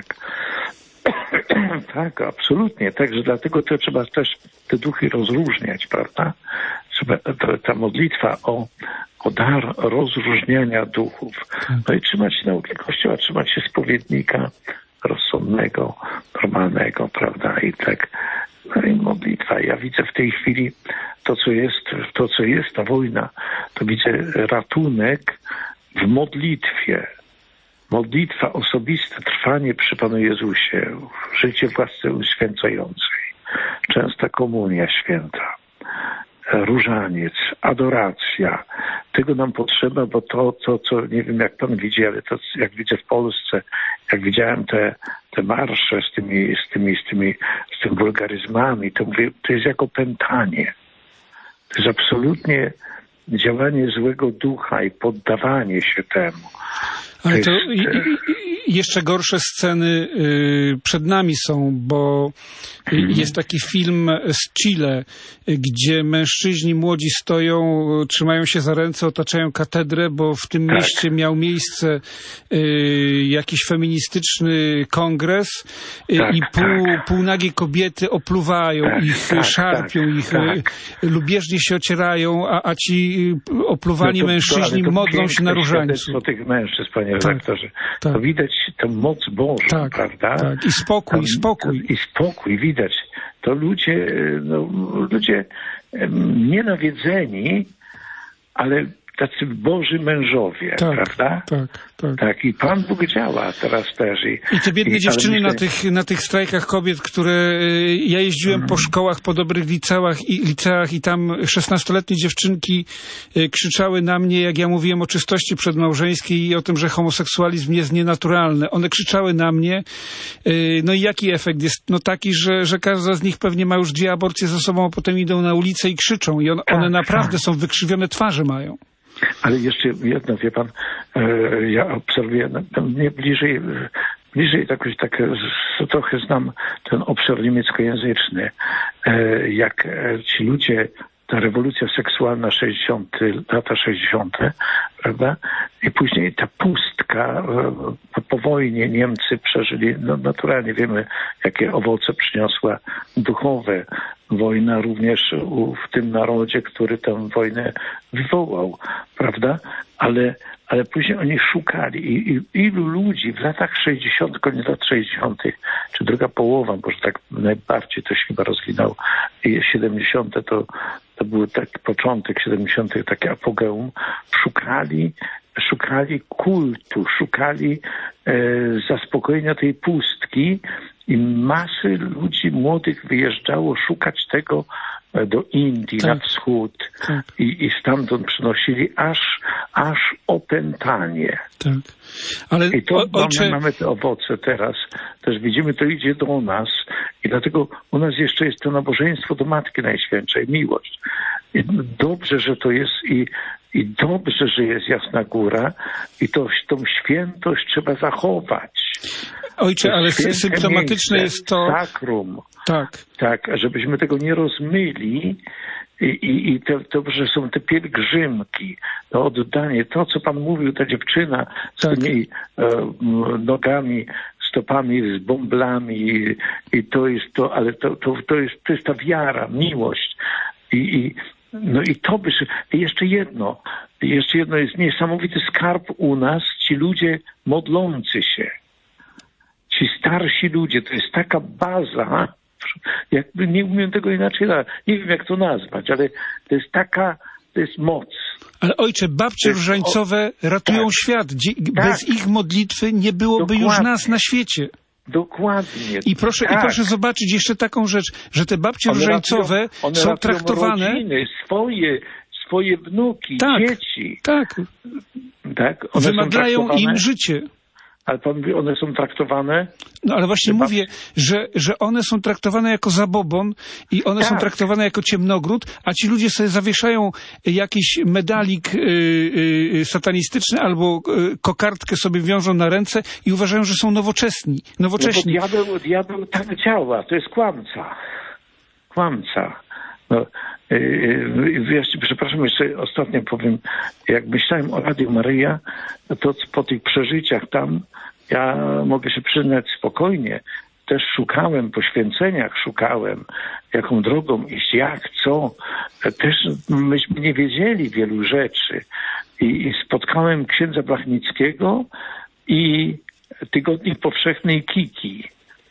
D: Tak, absolutnie. Także dlatego to trzeba też te duchy rozróżniać, prawda? Ta modlitwa o dar rozróżniania duchów. No i trzymać się nauki Kościoła, trzymać się spowiednika rozsądnego, normalnego, prawda? I tak, no i modlitwa. Ja widzę w tej chwili to, co jest ta wojna, to widzę ratunek w modlitwie. Modlitwa osobiste, trwanie przy Panu Jezusie, życie w łasce uświęcającej, częsta komunia święta, różaniec, adoracja. Tego nam potrzeba, bo to, co nie wiem jak Pan widzi, ale to jak widzę w Polsce, jak widziałem te marsze z tymi wulgaryzmami, to mówię, to jest jak opętanie. To jest absolutnie działanie złego ducha i poddawanie się temu.
B: Ale to jeszcze gorsze sceny przed nami są, bo jest taki film z Chile, gdzie mężczyźni młodzi stoją, trzymają się za ręce, otaczają katedrę, bo w tym mieście miał miejsce jakiś feministyczny kongres i półnagie kobiety opluwają ich, szarpią ich, lubieżnie się ocierają, a ci opluwani mężczyźni modlą się na różańcu.
D: Tych mężczyzn, panie redaktorze. To widać tę moc Bożą, prawda?
B: Tak, i spokój.
D: I spokój widać. To ludzie nienawiedzeni, ale tacy Boży mężowie, prawda? Tak. I Pan Bóg działa teraz też.
B: I te biedne dziewczyny na tych strajkach kobiet, które... Ja jeździłem po szkołach, po dobrych liceach i tam 16-letnie dziewczynki krzyczały na mnie, jak ja mówiłem o czystości przedmałżeńskiej i o tym, że homoseksualizm jest nienaturalny. One krzyczały na mnie. No i jaki efekt jest? No taki, że każda z nich pewnie ma już 2 aborcje ze sobą, a potem idą na ulicę i krzyczą. I one naprawdę są wykrzywione twarze mają.
D: Ale jeszcze jedno, wie pan, ja obserwuję mnie bliżej trochę znam ten obszar niemieckojęzyczny, jak ci ludzie, ta rewolucja seksualna lata 60., prawda? I później ta pustka, po wojnie Niemcy przeżyli, no naturalnie wiemy, jakie owoce przyniosła duchowe wojna również w tym narodzie, który tę wojnę wywołał, prawda? Ale później oni szukali i ilu ludzi w latach 60., koniec lat 60., czy druga połowa, może tak najbardziej to się chyba rozwinęło, i 70. to był taki początek 70., takie apogeum, szukali kultu, szukali zaspokojenia tej pustki i masy ludzi młodych wyjeżdżało szukać tego do Indii, na wschód i stamtąd przynosili aż opętanie.
B: Tak. Ale
D: i to mamy te owoce teraz. Też widzimy, to idzie do nas i dlatego u nas jeszcze jest to nabożeństwo do Matki Najświętszej, miłość. I dobrze, że to jest i dobrze, że jest Jasna Góra i tą świętość trzeba zachować.
B: Ojcze, ale symptomatyczne jest to...
D: Sakrum.
B: Tak. Tak,
D: żebyśmy tego nie rozmyli i to, że są te pielgrzymki, to oddanie, to co Pan mówił, ta dziewczyna z tymi nogami, stopami, z bąblami i to jest to, ale to jest ta wiara, miłość no i to by... Jeszcze jedno jest niesamowity skarb u nas, ci ludzie modlący się. Ci starsi ludzie, to jest taka baza, jakby nie umiem tego inaczej nazwać, nie wiem jak to nazwać, ale to jest moc.
B: Ale ojcze, babcie różańcowe ratują świat. Bez ich modlitwy nie byłoby już nas na świecie.
D: Dokładnie.
B: I proszę zobaczyć jeszcze taką rzecz, że te babcie różańcowe są traktowane...
D: rodziny, swoje wnuki, dzieci.
B: Tak. Wymaglają im życie.
D: Ale Pan mówi, one są traktowane...
B: No ale właśnie mówię, że one są traktowane jako zabobon i one są traktowane jako ciemnogród, a ci ludzie sobie zawieszają jakiś medalik satanistyczny albo kokardkę sobie wiążą na ręce i uważają, że są nowocześni.
D: No bo diabeł tak działa, to jest kłamca. No, przepraszam, jeszcze ostatnio powiem, jak myślałem o Radiu Maryja, to po tych przeżyciach tam, ja mogę się przyznać spokojnie, też szukałem, poświęceniach szukałem, jaką drogą iść, jak, co. Też myśmy nie wiedzieli wielu rzeczy. I spotkałem księdza Blachnickiego i Tygodnik Powszechny i Kiki.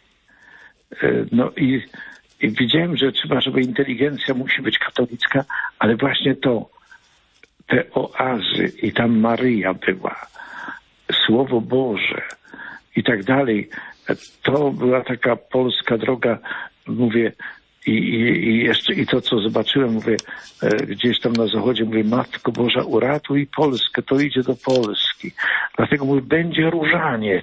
D: No i widziałem, że trzeba, żeby inteligencja musi być katolicka, ale właśnie te oazy i tam Maryja była, Słowo Boże i tak dalej. To była taka polska droga, mówię, i to, co zobaczyłem, mówię, gdzieś tam na zachodzie, mówię, Matko Boża, uratuj Polskę, to idzie do Polski. Dlatego mówię, będzie różaniec.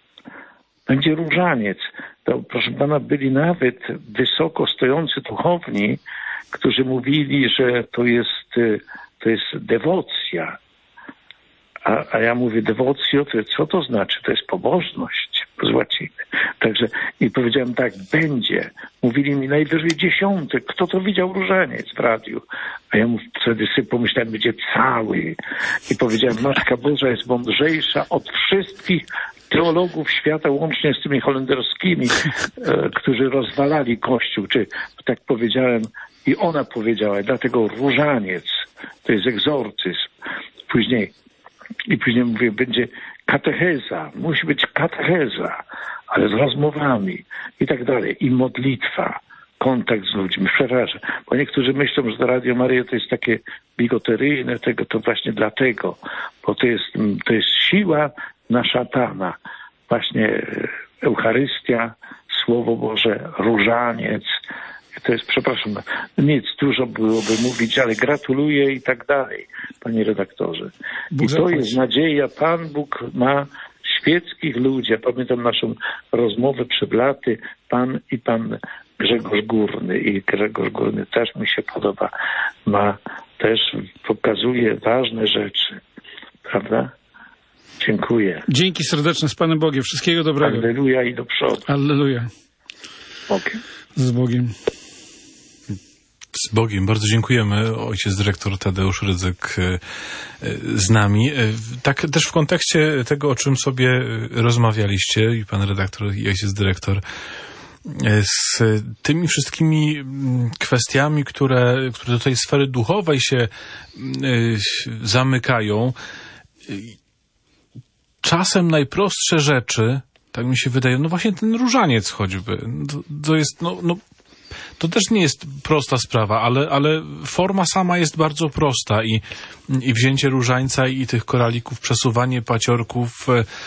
D: To, proszę Pana, byli nawet wysoko stojący duchowni, którzy mówili, że to jest dewocja. A ja mówię, dewocjo, to co to znaczy? To jest pobożność z łaciny. Także i powiedziałem tak, będzie. Mówili mi najwyżej 10. Kto to widział różaniec w radiu? A ja wtedy sobie pomyślałem, będzie cały. I powiedziałem, Matka Boża jest mądrzejsza od wszystkich teologów świata, łącznie z tymi holenderskimi, którzy rozwalali Kościół, czy tak powiedziałem, i ona powiedziała, dlatego różaniec, to jest egzorcyzm. Później mówię, będzie katecheza, musi być katecheza, ale z rozmowami i tak dalej. I modlitwa, kontakt z ludźmi. Przepraszam, bo niektórzy myślą, że to Radio Maryja to jest takie bigoteryjne, to właśnie dlatego, bo to jest siła na szatana. Właśnie Eucharystia, Słowo Boże, różaniec. To jest, przepraszam, nic dużo byłoby mówić, ale gratuluję i tak dalej, panie redaktorze. I to jest nadzieja. Pan Bóg ma świeckich ludzi. Ja pamiętam naszą rozmowę przed laty, pan Grzegorz Górny. I Grzegorz Górny też mi się podoba. Pokazuje ważne rzeczy. Prawda? Dziękuję.
B: Dzięki serdeczne, z Panem Bogiem. Wszystkiego dobrego.
D: Alleluja i do przodu.
B: Alleluja.
D: Bogiem.
B: Z Bogiem.
A: Z Bogiem. Bardzo dziękujemy. Ojciec dyrektor Tadeusz Rydzyk z nami. Tak też w kontekście tego, o czym sobie rozmawialiście, i pan redaktor, i ojciec dyrektor, z tymi wszystkimi kwestiami, które do tej sfery duchowej się zamykają. Czasem najprostsze rzeczy, tak mi się wydaje, no właśnie ten różaniec choćby, to jest, to też nie jest prosta sprawa, ale forma sama jest bardzo prosta i wzięcie różańca i tych koralików, przesuwanie paciorków,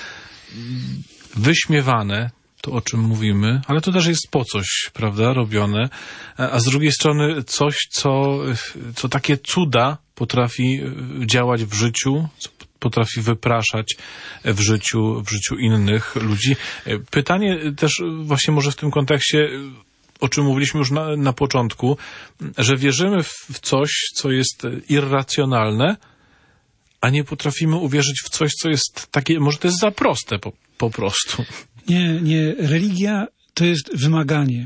A: wyśmiewane, to o czym mówimy, ale to też jest po coś, prawda, robione, a z drugiej strony coś, co takie cuda potrafi działać w życiu, co potrafi wypraszać w życiu innych ludzi. Pytanie też właśnie może w tym kontekście, o czym mówiliśmy już na początku, że wierzymy w coś, co jest irracjonalne, a nie potrafimy uwierzyć w coś, co jest takie, może to jest za proste po prostu.
B: Nie. Religia to jest wymaganie.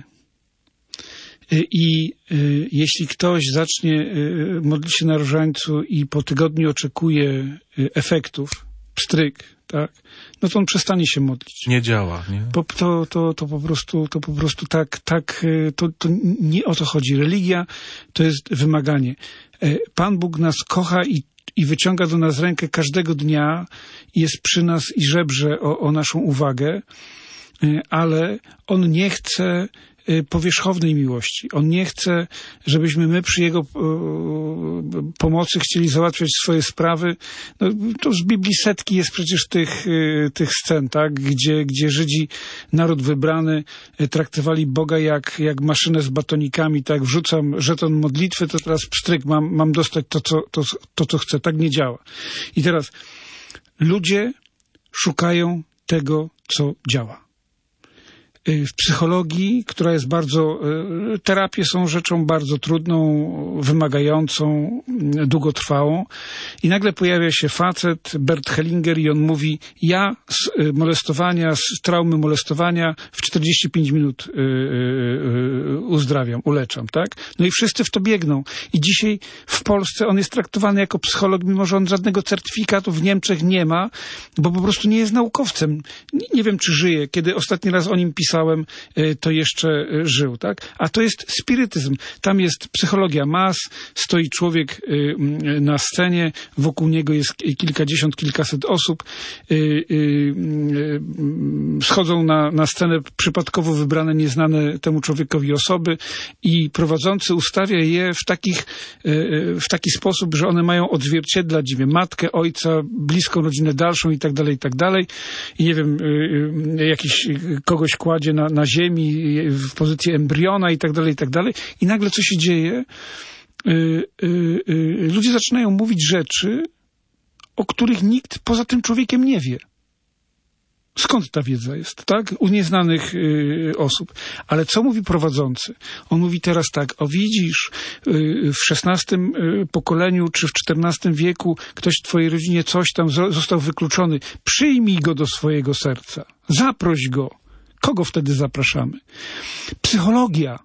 B: I jeśli ktoś zacznie modlić się na różańcu i po tygodniu oczekuje efektów, pstryk, tak, no to on przestanie się modlić.
A: Nie działa, nie?
B: To po prostu tak, to nie o to chodzi. Religia to jest wymaganie. Pan Bóg nas kocha i wyciąga do nas rękę każdego dnia i jest przy nas i żebrze o naszą uwagę, ale On nie chce powierzchownej miłości. On nie chce, żebyśmy my przy Jego pomocy chcieli załatwiać swoje sprawy. No, to z Biblii setki jest przecież tych scen, tak? Gdzie Żydzi, naród wybrany, traktowali Boga jak maszynę z batonikami, tak? Wrzucam żeton modlitwy, to teraz pstryk, mam dostać to, co chcę. Tak nie działa. I teraz ludzie szukają tego, co działa. W psychologii, która jest terapie są rzeczą bardzo trudną, wymagającą, długotrwałą i nagle pojawia się facet, Bert Hellinger, i on mówi, ja z molestowania, z traumy molestowania w 45 minut uzdrawiam, uleczam, tak? No i wszyscy w to biegną. I dzisiaj w Polsce on jest traktowany jako psycholog, mimo że on żadnego certyfikatu w Niemczech nie ma, bo po prostu nie jest naukowcem. Nie wiem, czy żyje. Kiedy ostatni raz o nim pisałem, to jeszcze żył, tak? A to jest spirytyzm. Tam jest psychologia mas, stoi człowiek na scenie, wokół niego jest kilkadziesiąt, kilkaset osób, schodzą na scenę przypadkowo wybrane, nieznane temu człowiekowi osoby i prowadzący ustawia je w taki sposób, że one mają odzwierciedlać, nie wiem, matkę, ojca, bliską rodzinę dalszą i tak dalej. I nie wiem, kogoś kładzie na ziemi w pozycji embriona i tak dalej. I nagle co się dzieje? Ludzie zaczynają mówić rzeczy, o których nikt poza tym człowiekiem nie wie. Skąd ta wiedza jest, tak? U nieznanych osób. Ale co mówi prowadzący? On mówi teraz tak, widzisz, w XVI pokoleniu czy w XIV wieku ktoś w twojej rodzinie coś tam został wykluczony. Przyjmij go do swojego serca. Zaproś go. Kogo wtedy zapraszamy? Psychologia.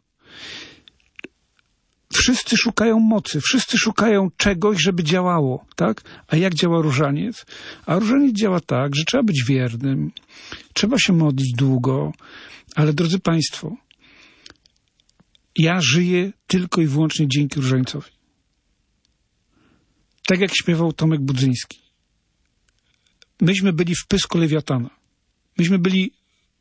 B: Wszyscy szukają mocy, wszyscy szukają czegoś, żeby działało, tak? A jak działa różaniec? A różaniec działa tak, że trzeba być wiernym, trzeba się modlić długo, ale drodzy Państwo, ja żyję tylko i wyłącznie dzięki różańcowi. Tak jak śpiewał Tomek Budzyński. Myśmy byli w pysku lewiatana. Myśmy byli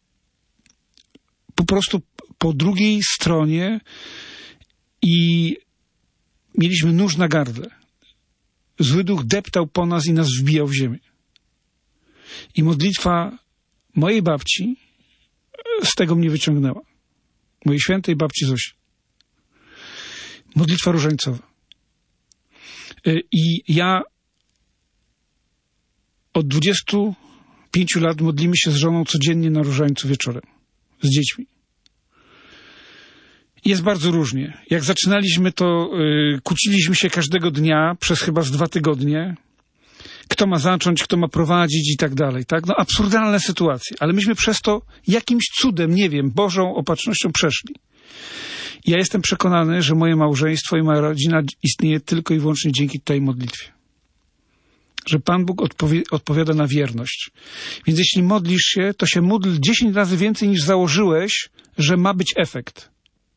B: po prostu po drugiej stronie i mieliśmy nóż na gardle. Zły duch deptał po nas i nas wbijał w ziemię. I modlitwa mojej babci z tego mnie wyciągnęła. Mojej świętej babci Zosi. Modlitwa różańcowa. I ja od 25 lat modlimy się z żoną codziennie na różańcu wieczorem. Z dziećmi. Jest bardzo różnie. Jak zaczynaliśmy, to kłóciliśmy się każdego dnia przez chyba z 2 tygodnie. Kto ma zacząć, kto ma prowadzić i tak dalej. Tak? No absurdalne sytuacje. Ale myśmy przez to jakimś cudem, nie wiem, Bożą opatrznością przeszli. Ja jestem przekonany, że moje małżeństwo i moja rodzina istnieje tylko i wyłącznie dzięki tej modlitwie. Że Pan Bóg odpowiada na wierność. Więc jeśli modlisz się, to się módl 10 razy więcej niż założyłeś, że ma być efekt.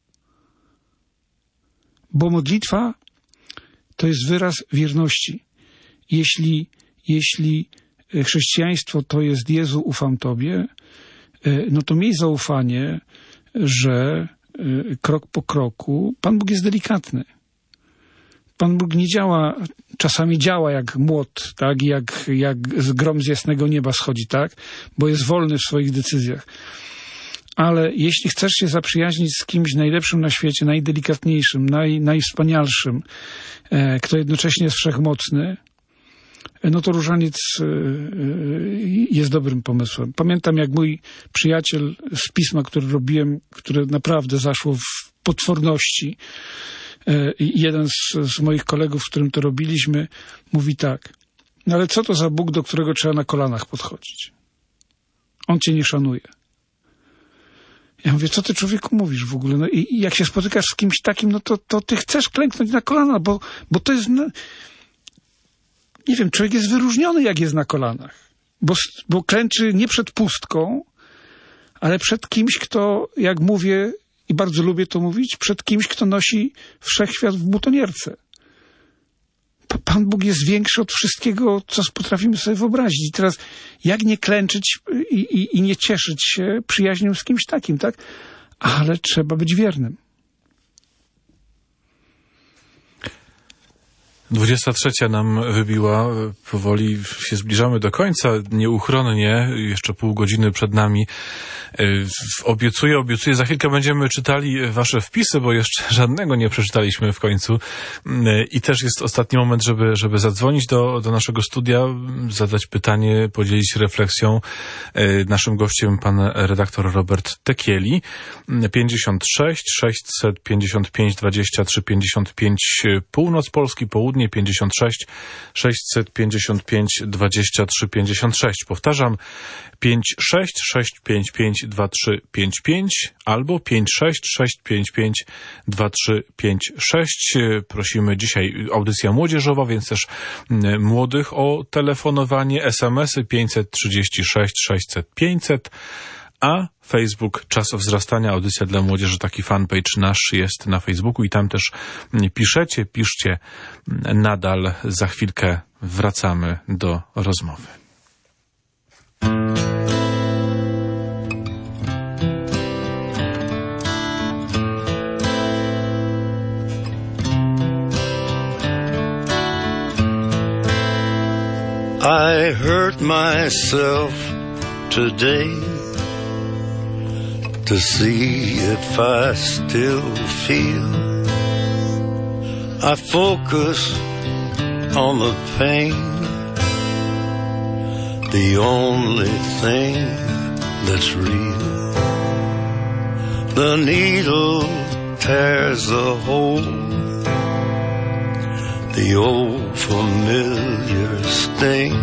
B: Bo modlitwa to jest wyraz wierności. Jeśli chrześcijaństwo to jest Jezu, ufam Tobie, no to miej zaufanie, że krok po kroku Pan Bóg jest delikatny. Pan Bóg nie działa, czasami działa jak młot, tak? Jak grom z jasnego nieba schodzi, tak? Bo jest wolny w swoich decyzjach. Ale jeśli chcesz się zaprzyjaźnić z kimś najlepszym na świecie, najdelikatniejszym, najwspanialszym, kto jednocześnie jest wszechmocny, no to różaniec jest dobrym pomysłem. Pamiętam, jak mój przyjaciel z pisma, które robiłem, które naprawdę zaszło w potworności, jeden z moich kolegów, z którym to robiliśmy, mówi tak: no ale co to za Bóg, do którego trzeba na kolanach podchodzić? On cię nie szanuje. Ja mówię, co ty, człowieku, mówisz w ogóle? No i jak się spotykasz z kimś takim, no to ty chcesz klęknąć na kolana, bo to jest... Nie wiem, człowiek jest wyróżniony, jak jest na kolanach. Bo klęczy nie przed pustką, ale przed kimś, kto, jak mówię i bardzo lubię to mówić, przed kimś, kto nosi wszechświat w butonierce. Pan Bóg jest większy od wszystkiego, co potrafimy sobie wyobrazić. I teraz, jak nie klęczyć i nie cieszyć się przyjaźnią z kimś takim, tak? Ale trzeba być wiernym.
A: 23 nam wybiła, powoli się zbliżamy do końca, nieuchronnie, jeszcze pół godziny przed nami. Obiecuję, za chwilkę będziemy czytali wasze wpisy, bo jeszcze żadnego nie przeczytaliśmy w końcu. I też jest ostatni moment, żeby zadzwonić do naszego studia, zadać pytanie, podzielić się refleksją. Naszym gościem pan redaktor Robert Tekieli. 56 655 23 55 północ Polski, południe 56 655 23 56. Powtarzam, 56 655 2355 albo 56 655 2356. Prosimy dzisiaj, audycja młodzieżowa, więc też młodych o telefonowanie, SMS-y 536 600 500, a Facebook Czas Wzrastania, audycja dla młodzieży, taki fanpage nasz jest na Facebooku i tam też piszcie nadal. Za chwilkę wracamy do rozmowy.
E: I hurt myself today to see if I still feel. I focus on the pain, the only thing that's real. The needle tears a hole, the old familiar sting.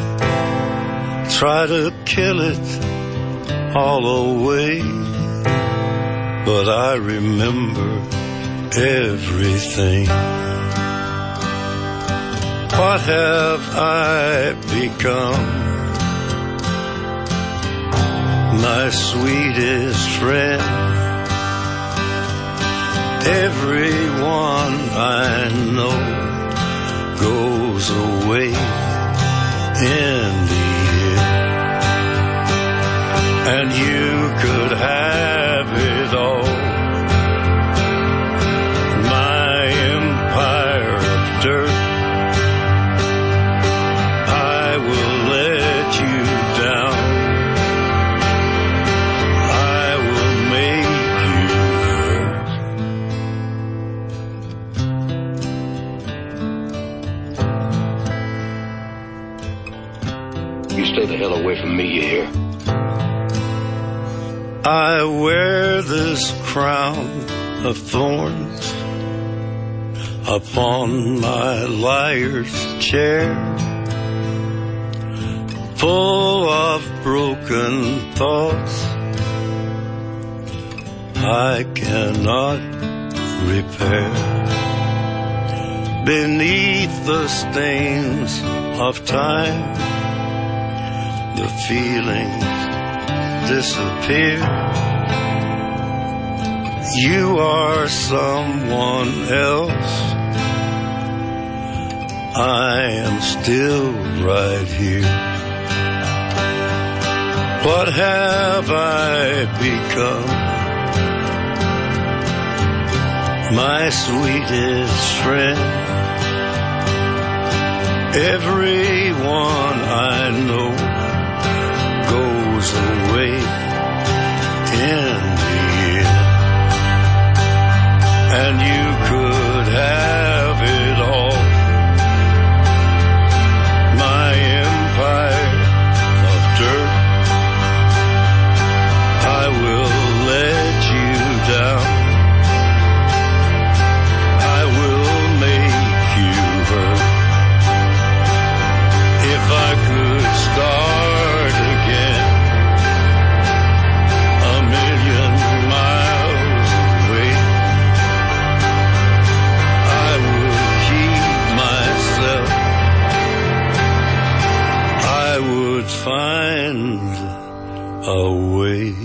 E: Try to kill it all away, but I remember everything. What have I become? My sweetest friend. Everyone I know goes away in the end, and you could have it all. My empire of dirt, I will let you down. I will make you hurt.
F: You stay the hell away from me, you hear?
E: I wear this crown of thorns upon my liar's chair, full of broken thoughts I cannot repair. Beneath the stains of time, the feelings disappear. You are someone else. I am still right here. What have I become? My sweetest friend. Everyone I know goes away in the end. And you could have it all. My empire of dirt, I will let you down. I will make you hurt. If I could start again, a million miles away, I would keep myself. I would find a way.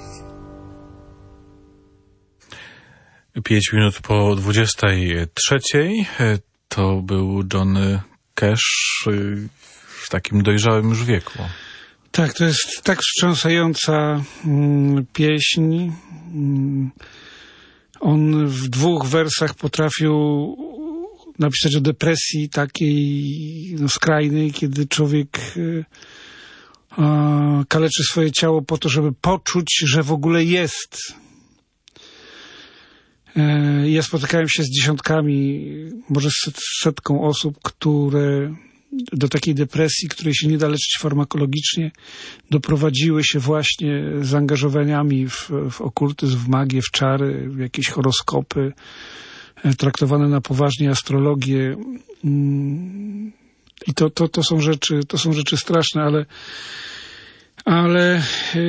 A: 5 minut po 23 to był Johnny Cash w takim dojrzałym już wieku.
B: Tak, to jest tak wstrząsająca pieśń. On w 2 wersach potrafił napisać o depresji takiej skrajnej, kiedy człowiek kaleczy swoje ciało po to, żeby poczuć, że w ogóle jest. Ja spotykałem się z dziesiątkami, może setką osób, które do takiej depresji, której się nie da leczyć farmakologicznie, doprowadziły się właśnie zaangażowaniami w okultyzm, w magię, w czary, w jakieś horoskopy, traktowane na poważnie, astrologię. I to są rzeczy straszne, ale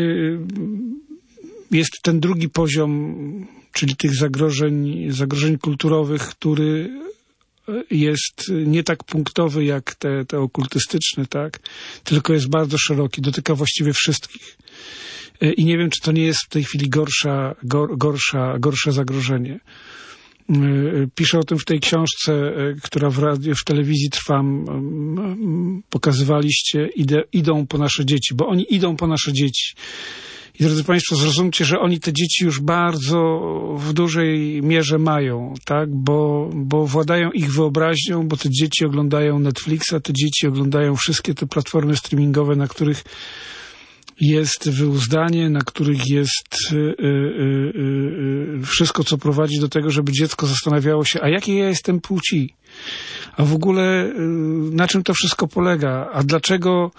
B: jest ten drugi poziom, czyli tych zagrożeń kulturowych, który jest nie tak punktowy jak te okultystyczne, tak? Tylko jest bardzo szeroki, dotyka właściwie wszystkich. I nie wiem, czy to nie jest w tej chwili gorsze zagrożenie. Piszę o tym w tej książce, która w telewizji trwa. Pokazywaliście, idą po nasze dzieci, bo oni idą po nasze dzieci. I drodzy Państwo, zrozumcie, że oni te dzieci już bardzo w dużej mierze mają, tak? Bo władają ich wyobraźnią, bo te dzieci oglądają Netflixa, te dzieci oglądają wszystkie te platformy streamingowe, na których jest wyuzdanie, na których jest wszystko, co prowadzi do tego, żeby dziecko zastanawiało się, a jakiej ja jestem płci? A w ogóle na czym to wszystko polega? A dlaczego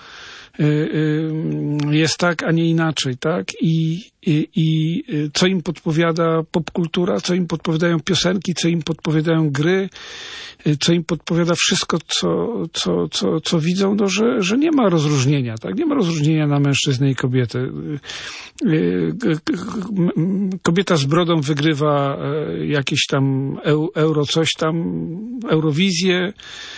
B: jest tak, a nie inaczej, tak? I co im podpowiada popkultura, co im podpowiadają piosenki, co im podpowiadają gry, co im podpowiada wszystko, co widzą, no, że nie ma rozróżnienia, tak? Nie ma rozróżnienia na mężczyznę i kobietę. Kobieta z brodą wygrywa jakieś tam coś tam, Eurowizję.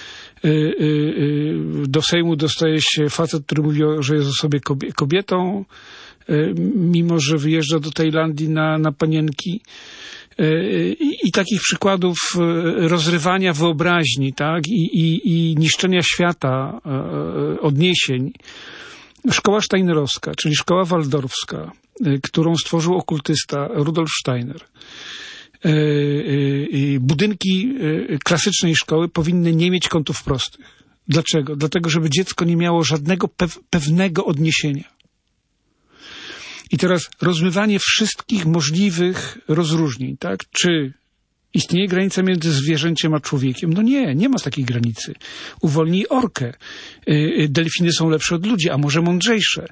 B: Do Sejmu dostaje się facet, który mówi, że jest o sobie kobietą, mimo że wyjeżdża do Tajlandii na panienki. I takich przykładów rozrywania wyobraźni, tak? I niszczenia świata, odniesień. Szkoła steinerowska, czyli szkoła waldorfska, którą stworzył okultysta Rudolf Steiner. Budynki klasycznej szkoły powinny nie mieć kątów prostych. Dlaczego? Dlatego, żeby dziecko nie miało żadnego pewnego odniesienia. I teraz rozmywanie wszystkich możliwych rozróżnień, tak? Czy istnieje granica między zwierzęciem a człowiekiem? No nie ma takiej granicy. Uwolnij orkę. Delfiny są lepsze od ludzi, a może mądrzejsze.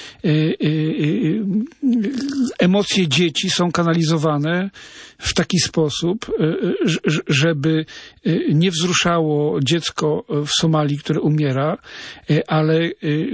B: Emocje dzieci są kanalizowane w taki sposób, żeby nie wzruszało dziecko w Somalii, które umiera, ale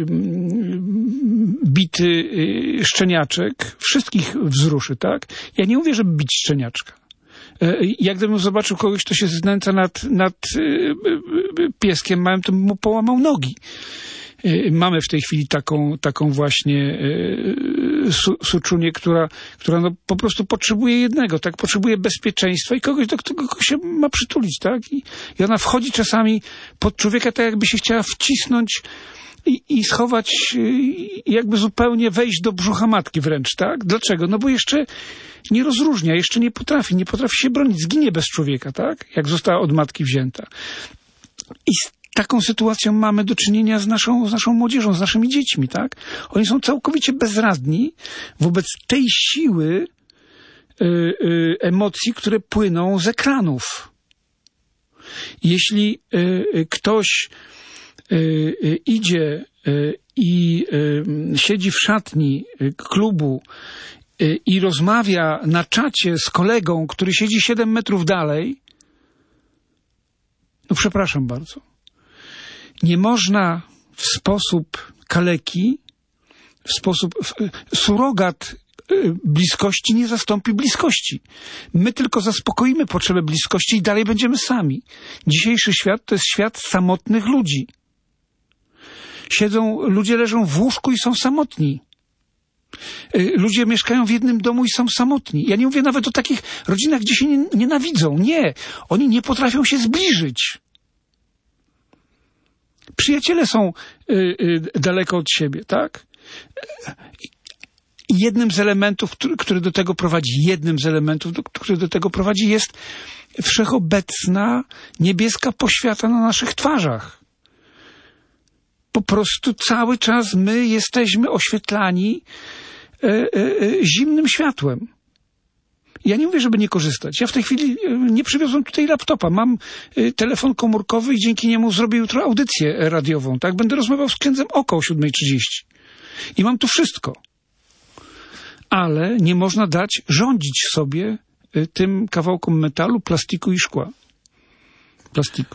B: bity szczeniaczek wszystkich wzruszy, tak? Ja nie mówię, żeby bić szczeniaczka. Jak gdybym zobaczył kogoś, kto się znęca nad pieskiem małym, to bym mu połamał nogi. Mamy w tej chwili taką właśnie suczunię, która no po prostu potrzebuje jednego, tak? Potrzebuje bezpieczeństwa i kogoś, do którego się ma przytulić, tak? I ona wchodzi czasami pod człowieka, tak jakby się chciała wcisnąć i schować, jakby zupełnie wejść do brzucha matki wręcz, tak? Dlaczego? No bo jeszcze nie rozróżnia, jeszcze nie potrafi się bronić, zginie bez człowieka, tak? Jak została od matki wzięta. I z taką sytuacją mamy do czynienia z naszą młodzieżą, z naszymi dziećmi, tak? Oni są całkowicie bezradni wobec tej siły emocji, które płyną z ekranów. Jeśli ktoś idzie i siedzi w szatni klubu i rozmawia na czacie z kolegą, który siedzi 7 metrów dalej, no przepraszam bardzo. Nie można w sposób kaleki, surogat bliskości nie zastąpi bliskości. My tylko zaspokoimy potrzebę bliskości i dalej będziemy sami. Dzisiejszy świat to jest świat samotnych ludzi. Ludzie leżą w łóżku i są samotni. Ludzie mieszkają w jednym domu i są samotni. Ja nie mówię nawet o takich rodzinach, gdzie się nienawidzą. Nie. Oni nie potrafią się zbliżyć. Przyjaciele są daleko od siebie, tak? I jednym z elementów, który do tego prowadzi, jest wszechobecna niebieska poświata na naszych twarzach. Po prostu cały czas my jesteśmy oświetlani zimnym światłem. Ja nie mówię, żeby nie korzystać. Ja w tej chwili nie przywiozłem tutaj laptopa. Mam telefon komórkowy i dzięki niemu zrobię jutro audycję radiową. Tak? Będę rozmawiał z księdzem Oko o 7:30. I mam tu wszystko. Ale nie można dać rządzić sobie tym kawałkom metalu, plastiku i szkła. Plastiku.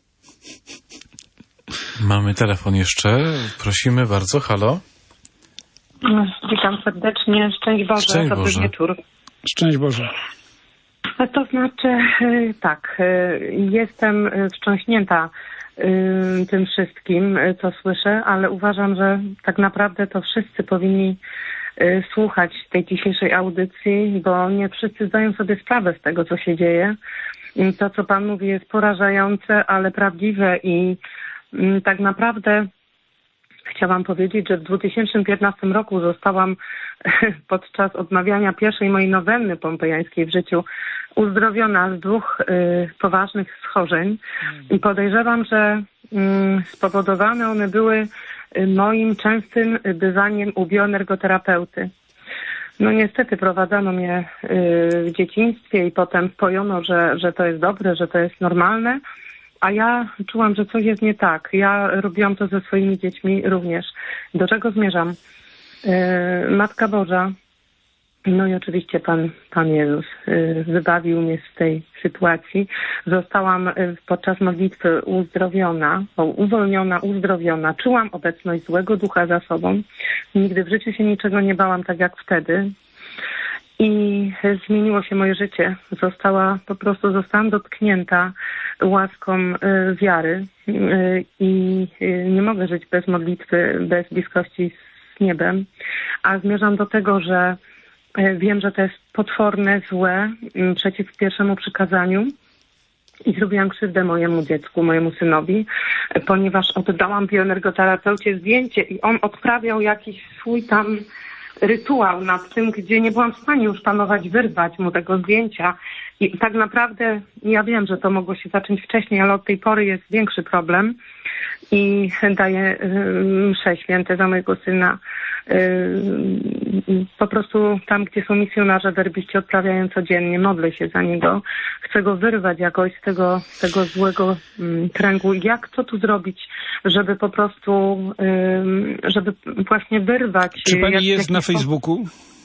A: Mamy telefon jeszcze. Prosimy bardzo. Halo?
G: Witam serdecznie. Szczęść Boże.
A: Szczęść
G: Dobry
A: Boże.
G: wieczór.
B: Szczęść Boże.
G: To znaczy, tak, jestem wstrząśnięta tym wszystkim, co słyszę, ale uważam, że tak naprawdę to wszyscy powinni słuchać tej dzisiejszej audycji, bo nie wszyscy zdają sobie sprawę z tego, co się dzieje. To, co Pan mówi, jest porażające, ale prawdziwe i tak naprawdę chciałam powiedzieć, że w 2015 roku zostałam podczas odmawiania pierwszej mojej nowenny pompejańskiej w życiu uzdrowiona z 2 poważnych schorzeń i podejrzewam, że spowodowane one były moim częstym bywaniem u bioenergoterapeuty. No niestety prowadzono mnie w dzieciństwie i potem wpojono, że to jest dobre, że to jest normalne, a ja czułam, że coś jest nie tak. Ja robiłam to ze swoimi dziećmi również. Do czego zmierzam? Matka Boża, no i oczywiście Pan Jezus wybawił mnie z tej sytuacji. Zostałam podczas modlitwy uzdrowiona. Czułam obecność złego ducha za sobą. Nigdy w życiu się niczego nie bałam tak jak wtedy. I zmieniło się moje życie. Zostałam dotknięta łaską wiary i nie mogę żyć bez modlitwy, bez bliskości z niebem. A zmierzam do tego, że wiem, że to jest potworne, złe, przeciw pierwszemu przykazaniu. I zrobiłam krzywdę mojemu dziecku, mojemu synowi, ponieważ oddałam bioenergoterapeucie zdjęcie i on odprawiał jakiś swój tam rytuał nad tym, gdzie nie byłam w stanie już panować, wyrwać mu tego zdjęcia. I tak naprawdę ja wiem, że to mogło się zacząć wcześniej, ale od tej pory jest większy problem i daję msze święte za mojego syna. Po prostu tam, gdzie są misjonarze werbiści, odprawiają codziennie, modlę się za niego. Chcę go wyrwać jakoś z tego złego kręgu. Co tu zrobić, żeby po prostu, żeby właśnie wyrwać...
B: Czy pani jest na Facebooku?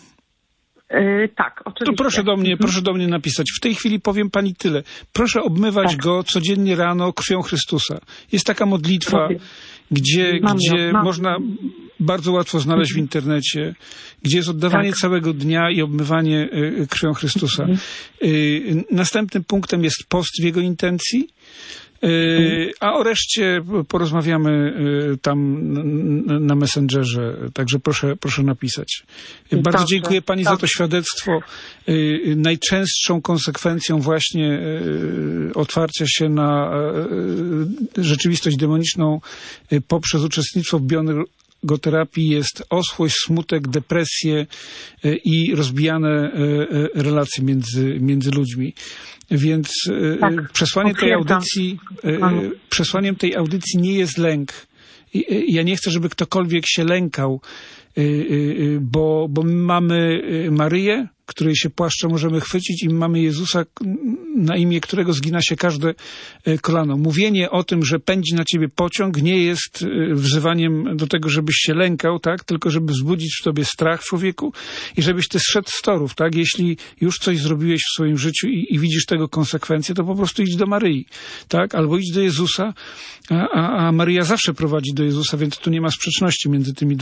G: Tak, oczywiście.
B: To proszę do mnie napisać. W tej chwili powiem pani tyle. Proszę obmywać go codziennie rano krwią Chrystusa. Jest taka modlitwa, gdzie można bardzo łatwo znaleźć w internecie, gdzie jest oddawanie całego dnia i obmywanie krwią Chrystusa. Następnym punktem jest post w jego intencji, a o reszcie porozmawiamy tam na Messengerze, także proszę napisać. Bardzo dziękuję pani za to świadectwo. Najczęstszą konsekwencją właśnie otwarcia się na rzeczywistość demoniczną poprzez uczestnictwo w bioenergoterapii jest oschłość, smutek, depresje i rozbijane relacje między ludźmi. Więc przesłaniem tej audycji nie jest lęk. Ja nie chcę, żeby ktokolwiek się lękał, bo my mamy Maryję, której się płaszcza możemy chwycić, i mamy Jezusa, na imię którego zgina się każde kolano. Mówienie o tym, że pędzi na ciebie pociąg, nie jest wzywaniem do tego, żebyś się lękał, tak? Tylko żeby wzbudzić w tobie strach w człowieku i żebyś ty zszedł z torów, tak? Jeśli już coś zrobiłeś w swoim życiu i widzisz tego konsekwencje, to po prostu idź do Maryi, tak? Albo idź do Jezusa, a Maryja zawsze prowadzi do Jezusa, więc tu nie ma sprzeczności między tymi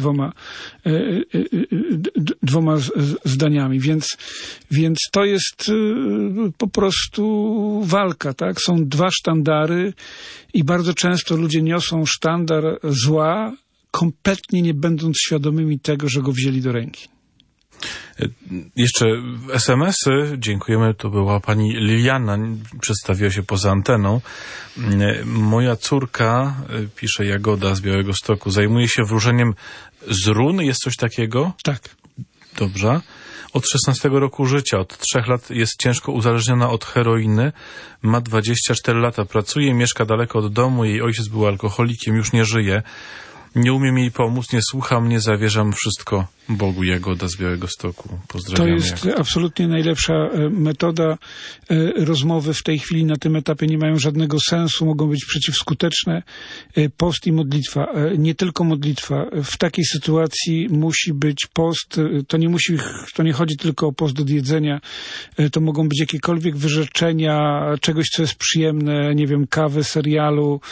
B: dwoma zdaniami, więc to jest po prostu walka, tak? Są dwa sztandary i bardzo często ludzie niosą sztandar zła, kompletnie nie będąc świadomymi tego, że go wzięli do ręki.
A: Jeszcze SMS-y. Dziękujemy. To była pani Liliana. Przedstawiła się poza anteną. Moja córka, pisze Jagoda z Białegostoku, zajmuje się wróżeniem z run. Jest coś takiego?
B: Tak.
A: Dobrze. Od 16 roku życia, od 3 lat jest ciężko uzależniona od heroiny. Ma 24 lata, pracuje, mieszka daleko od domu. Jej ojciec był alkoholikiem, już nie żyje. Nie umiem jej pomóc, nie słucha mnie, zawierzam wszystko Bogu. Jagoda z Białegostoku. Pozdrawiam.
B: To jest absolutnie najlepsza metoda. Rozmowy w tej chwili na tym etapie nie mają żadnego sensu, mogą być przeciwskuteczne. Post i modlitwa. Nie tylko modlitwa. W takiej sytuacji musi być post. To nie chodzi tylko o post od jedzenia. To mogą być jakiekolwiek wyrzeczenia czegoś, co jest przyjemne, nie wiem, kawy, serialu,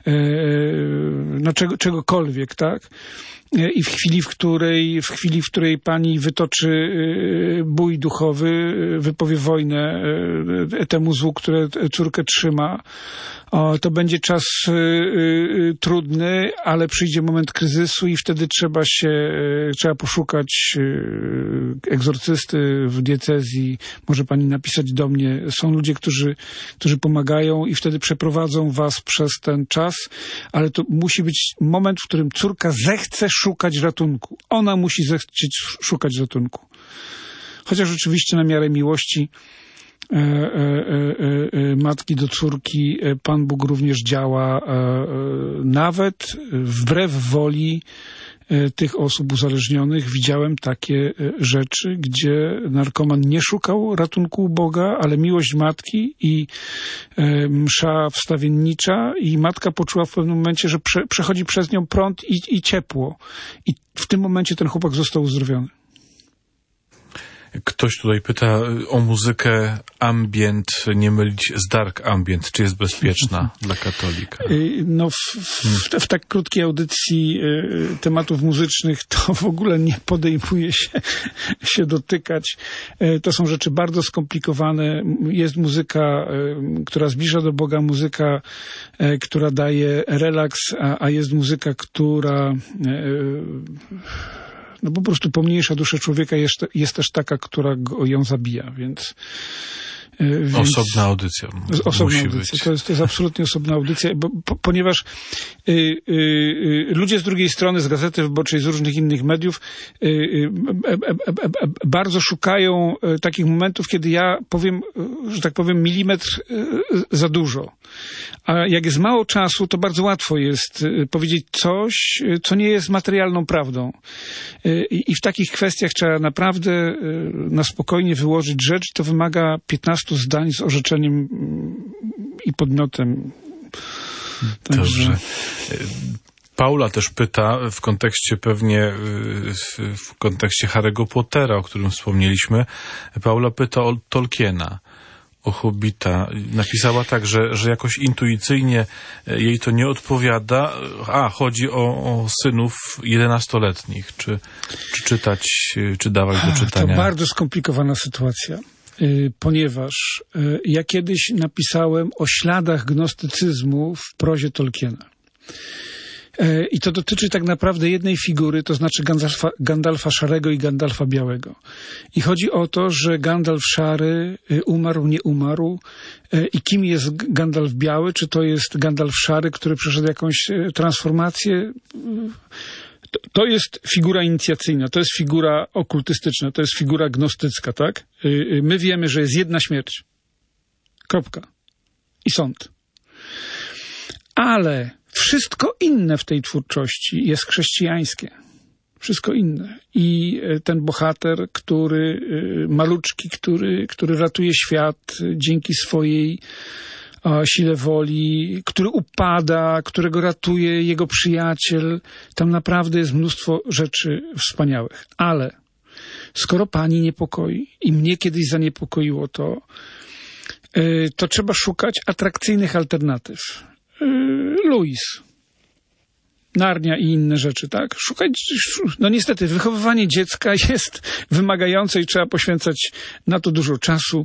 B: no czegokolwiek, tak? I w chwili, w której pani wytoczy bój duchowy, wypowie wojnę temu złu, które córkę trzyma, to będzie czas trudny, ale przyjdzie moment kryzysu i wtedy trzeba poszukać egzorcysty w diecezji. Może pani napisać do mnie. Są ludzie, którzy pomagają i wtedy przeprowadzą was przez ten czas, ale to musi być moment, w którym córka zechce szukać ratunku. Ona musi zechcieć szukać ratunku. Chociaż oczywiście na miarę miłości matki do córki Pan Bóg również działa nawet wbrew woli tych osób uzależnionych. Widziałem takie rzeczy, gdzie narkoman nie szukał ratunku u Boga, ale miłość matki i msza wstawiennicza, i matka poczuła w pewnym momencie, że przechodzi przez nią prąd i ciepło. I w tym momencie ten chłopak został uzdrowiony.
A: Ktoś tutaj pyta o muzykę ambient, nie mylić z dark ambient. Czy jest bezpieczna dla katolika?
B: No w tak krótkiej audycji tematów muzycznych to w ogóle nie podejmuje się dotykać. To są rzeczy bardzo skomplikowane. Jest muzyka, która zbliża do Boga, muzyka, która daje relaks, a jest muzyka, która no po prostu pomniejsza duszę człowieka, jest też taka, która ją zabija, więc
A: osobna audycja.
B: Osobna audycja. To jest absolutnie osobna audycja, ponieważ ludzie z drugiej strony, z Gazety Wyborczej, z różnych innych mediów bardzo szukają takich momentów, kiedy ja powiem, że tak powiem, milimetr za dużo. A jak jest mało czasu, to bardzo łatwo jest powiedzieć coś, co nie jest materialną prawdą. I w takich kwestiach trzeba naprawdę na spokojnie wyłożyć rzecz. To wymaga 15 zdań z orzeczeniem i podmiotem.
A: Dobrze. Paula też pyta w kontekście pewnie, w kontekście Harry'ego Pottera, o którym wspomnieliśmy. Paula pyta o Tolkiena. o Hobbita. Napisała tak, że jakoś intuicyjnie jej to nie odpowiada. Chodzi o synów 11-letnich. Czy czytać, czy dawać do czytania?
B: To bardzo skomplikowana sytuacja, ponieważ ja kiedyś napisałem o śladach gnostycyzmu w prozie Tolkiena. I to dotyczy tak naprawdę jednej figury, to znaczy Gandalfa Szarego i Gandalfa Białego. I chodzi o to, że Gandalf Szary umarł, nie umarł. I kim jest Gandalf Biały? Czy to jest Gandalf Szary, który przeszedł jakąś transformację? To jest figura inicjacyjna, to jest figura okultystyczna, to jest figura gnostycka, tak? My wiemy, że jest jedna śmierć. Kropka. I sąd. Ale wszystko inne w tej twórczości jest chrześcijańskie. Wszystko inne. I ten bohater, maluczki, który ratuje świat dzięki swojej sile woli, który upada, którego ratuje jego przyjaciel. Tam naprawdę jest mnóstwo rzeczy wspaniałych. Ale skoro pani niepokoi i mnie kiedyś zaniepokoiło to trzeba szukać atrakcyjnych alternatyw. Lewis, Narnia i inne rzeczy, tak? No niestety, wychowywanie dziecka jest wymagające i trzeba poświęcać na to dużo czasu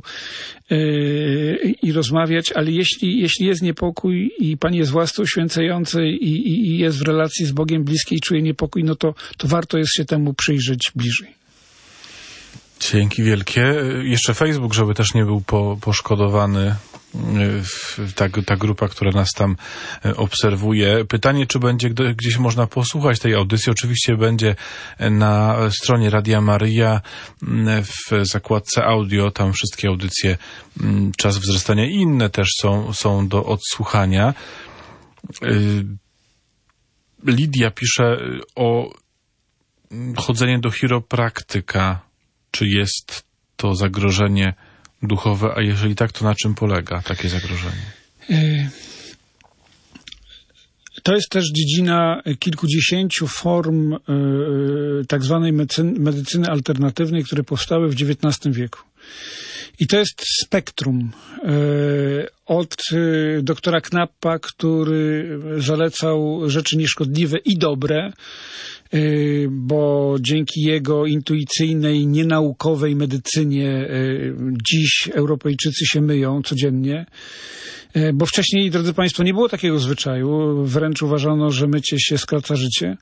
B: i rozmawiać, ale jeśli jest niepokój i pani jest w łasce uświęcającej i jest w relacji z Bogiem bliskiej i czuje niepokój, no to warto jest się temu przyjrzeć bliżej.
A: Dzięki wielkie. Jeszcze Facebook, żeby też nie był poszkodowany, ta grupa, która nas tam obserwuje. Pytanie, czy będzie gdzieś można posłuchać tej audycji? Oczywiście będzie na stronie Radia Maryja w zakładce audio. Tam wszystkie audycje Czas Wzrastania i inne też są do odsłuchania. Lidia pisze o chodzeniu do chiropraktyka. Czy jest to zagrożenie duchowe, a jeżeli tak, to na czym polega takie zagrożenie?
B: To jest też dziedzina kilkudziesięciu form tak zwanej medycyny alternatywnej, które powstały w XIX wieku. I to jest spektrum. Od doktora Knappa, który zalecał rzeczy nieszkodliwe i dobre, bo dzięki jego intuicyjnej, nienaukowej medycynie dziś Europejczycy się myją codziennie. Bo wcześniej, drodzy Państwo, nie było takiego zwyczaju. Wręcz uważano, że mycie się skraca życie.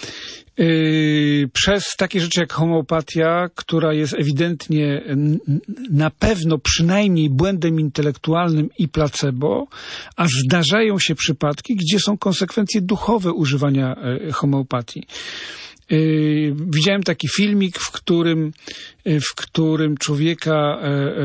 B: Przez takie rzeczy jak homeopatia, która jest ewidentnie na pewno przynajmniej błędem intelektualnym i placebo, a zdarzają się przypadki, gdzie są konsekwencje duchowe używania homeopatii. Widziałem taki filmik, w którym człowieka,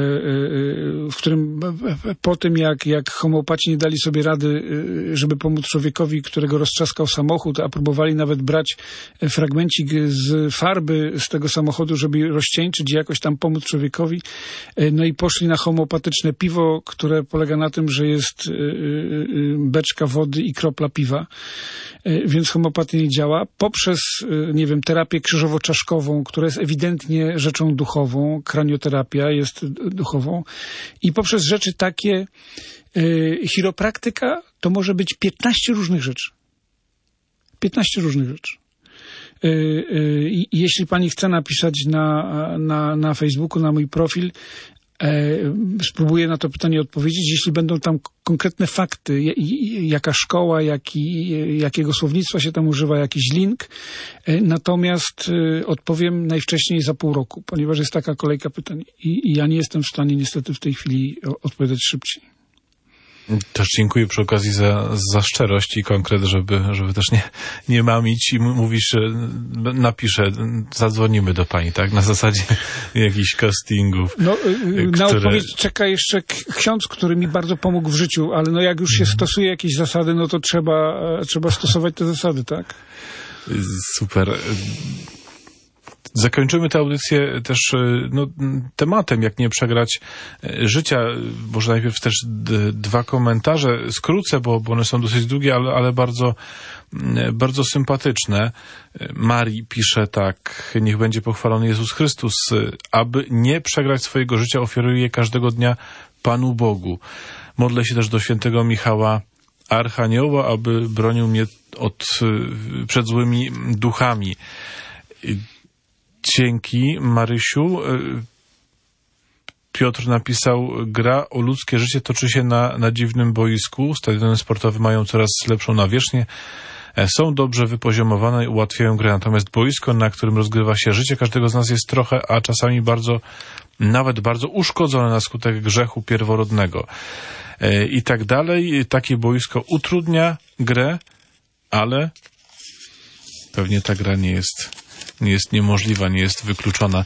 B: po tym jak homeopaci nie dali sobie rady, żeby pomóc człowiekowi, którego roztrzaskał samochód, a próbowali nawet brać fragmencik z farby z tego samochodu, żeby rozcieńczyć i jakoś tam pomóc człowiekowi, no i poszli na homeopatyczne piwo, które polega na tym, że jest beczka wody i kropla piwa, więc homeopatia nie działa. Poprzez, nie wiem, terapię krzyżowo-czaszkową, która jest ewidentnie rzeczą duchową, kranioterapia jest duchową, i poprzez rzeczy takie chiropraktyka to może być 15 różnych rzeczy. 15 różnych rzeczy. Jeśli pani chce napisać na Facebooku, na mój profil, spróbuję na to pytanie odpowiedzieć, jeśli będą tam konkretne fakty, jaka szkoła, jakiego słownictwa się tam używa, jakiś link. Natomiast odpowiem najwcześniej za pół roku, ponieważ jest taka kolejka pytań i ja nie jestem w stanie niestety w tej chwili odpowiadać szybciej.
A: Też dziękuję przy okazji za szczerość i konkret, żeby też nie mamić, i mówisz, że napiszę, zadzwonimy do pani, tak? Na zasadzie jakichś castingów.
B: No, na odpowiedź czeka jeszcze ksiądz, który mi bardzo pomógł w życiu, ale no jak już się stosuje jakieś zasady, no to trzeba stosować te zasady, tak?
A: Super. Zakończymy tę audycję też tematem, jak nie przegrać życia. Może najpierw też dwa komentarze skrócę, bo one są dosyć długie, ale bardzo, bardzo sympatyczne. Marii pisze tak: niech będzie pochwalony Jezus Chrystus. Aby nie przegrać swojego życia, ofiaruję je każdego dnia Panu Bogu. Modlę się też do świętego Michała Archanioła, aby bronił mnie przed złymi duchami. Dzięki, Marysiu. Piotr napisał, gra o ludzkie życie toczy się na dziwnym boisku. Stadiony sportowe mają coraz lepszą nawierzchnię. Są dobrze wypoziomowane i ułatwiają grę. Natomiast boisko, na którym rozgrywa się życie każdego z nas, jest trochę, a czasami nawet bardzo uszkodzone na skutek grzechu pierworodnego. I tak dalej. Takie boisko utrudnia grę, ale pewnie ta gra nie jest niemożliwa, nie jest wykluczona.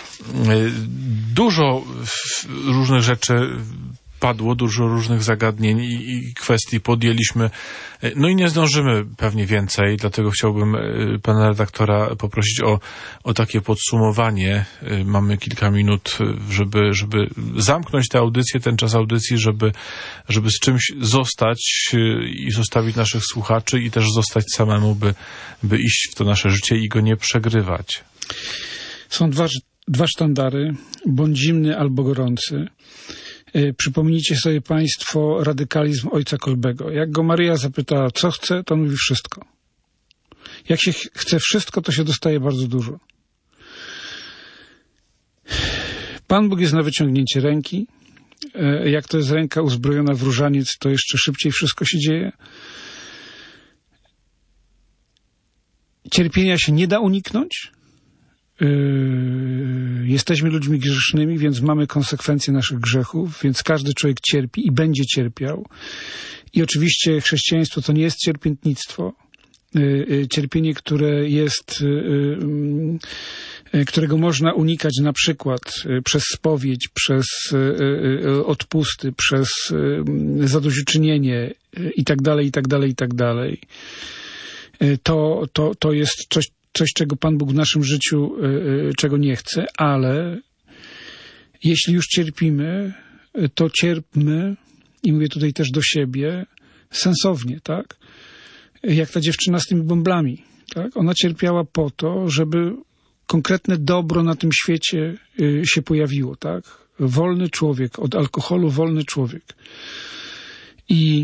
A: Dużo różnych rzeczy padło, dużo różnych zagadnień i kwestii podjęliśmy. No i nie zdążymy pewnie więcej, dlatego chciałbym pana redaktora poprosić o takie podsumowanie. Mamy kilka minut, żeby zamknąć tę audycję, ten czas audycji, żeby z czymś zostać i zostawić naszych słuchaczy i też zostać samemu, by iść w to nasze życie i go nie przegrywać.
B: Są dwa sztandary, bądź zimny albo gorący. Przypomnijcie sobie państwo radykalizm ojca Kolbego. Jak go Maryja zapyta, co chce, to on mówi wszystko. Jak się chce wszystko, to się dostaje bardzo dużo. Pan Bóg jest na wyciągnięcie ręki. Jak to jest ręka uzbrojona w różaniec, to jeszcze szybciej wszystko się dzieje. Cierpienia się nie da uniknąć. Jesteśmy ludźmi grzesznymi, więc mamy konsekwencje naszych grzechów, więc każdy człowiek cierpi i będzie cierpiał. I oczywiście chrześcijaństwo to nie jest cierpiętnictwo. Cierpienie, którego można unikać na przykład przez spowiedź, przez odpusty, przez zadośćuczynienie i tak dalej. To jest coś, czego Pan Bóg w naszym życiu, czego nie chce, ale jeśli już cierpimy, to cierpmy, i mówię tutaj też do siebie, sensownie, tak? Jak ta dziewczyna z tymi bąblami, tak? Ona cierpiała po to, żeby konkretne dobro na tym świecie się pojawiło, tak? Wolny człowiek, od alkoholu wolny człowiek. I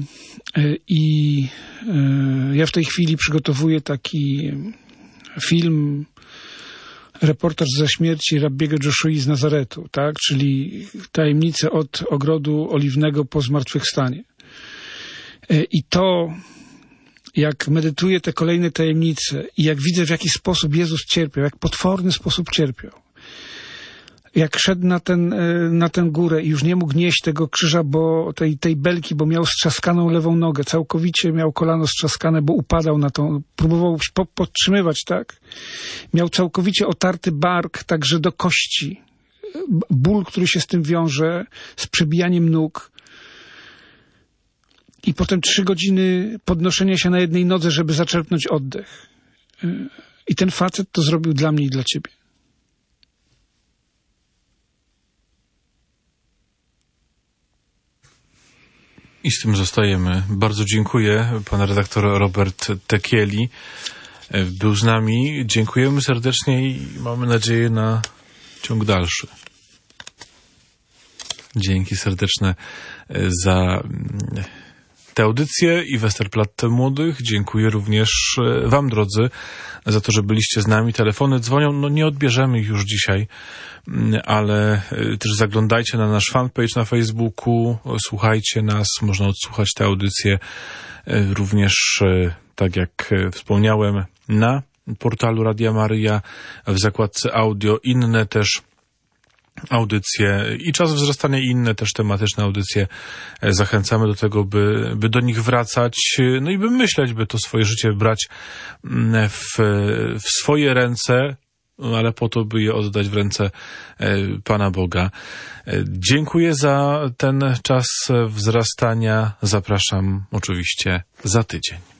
B: ja w tej chwili przygotowuję taki film, reportaż ze śmierci Rabbiego Joshui z Nazaretu, tak? Czyli tajemnice od ogrodu oliwnego po zmartwychwstanie. I to, jak medytuję te kolejne tajemnice i jak widzę, w jaki sposób Jezus cierpiał, jak potworny sposób cierpiał, jak szedł na tę górę i już nie mógł nieść tego krzyża, bo tej belki, bo miał strzaskaną lewą nogę, całkowicie miał kolano strzaskane, bo upadał na tą, próbował podtrzymywać, tak? Miał całkowicie otarty bark, także do kości. Ból, który się z tym wiąże, z przebijaniem nóg. I potem 3 godziny podnoszenia się na jednej nodze, żeby zaczerpnąć oddech. I ten facet to zrobił dla mnie i dla ciebie.
A: I z tym zostajemy. Bardzo dziękuję. Pan redaktor Robert Tekieli był z nami. Dziękujemy serdecznie i mamy nadzieję na ciąg dalszy. Dzięki serdeczne za tę audycję i Westerplatte Młodych. Dziękuję również wam, drodzy, za to, że byliście z nami. Telefony dzwonią, no nie odbierzemy ich już dzisiaj, ale też zaglądajcie na nasz fanpage na Facebooku, słuchajcie nas, można odsłuchać tę audycję również, tak jak wspomniałem, na portalu Radia Maryja, w zakładce audio, inne też audycje i Czas wzrastania i inne też tematyczne audycje. Zachęcamy do tego, by do nich wracać, no i by myśleć, by to swoje życie brać w swoje ręce, ale po to, by je oddać w ręce Pana Boga. Dziękuję za ten czas wzrastania. Zapraszam oczywiście za tydzień.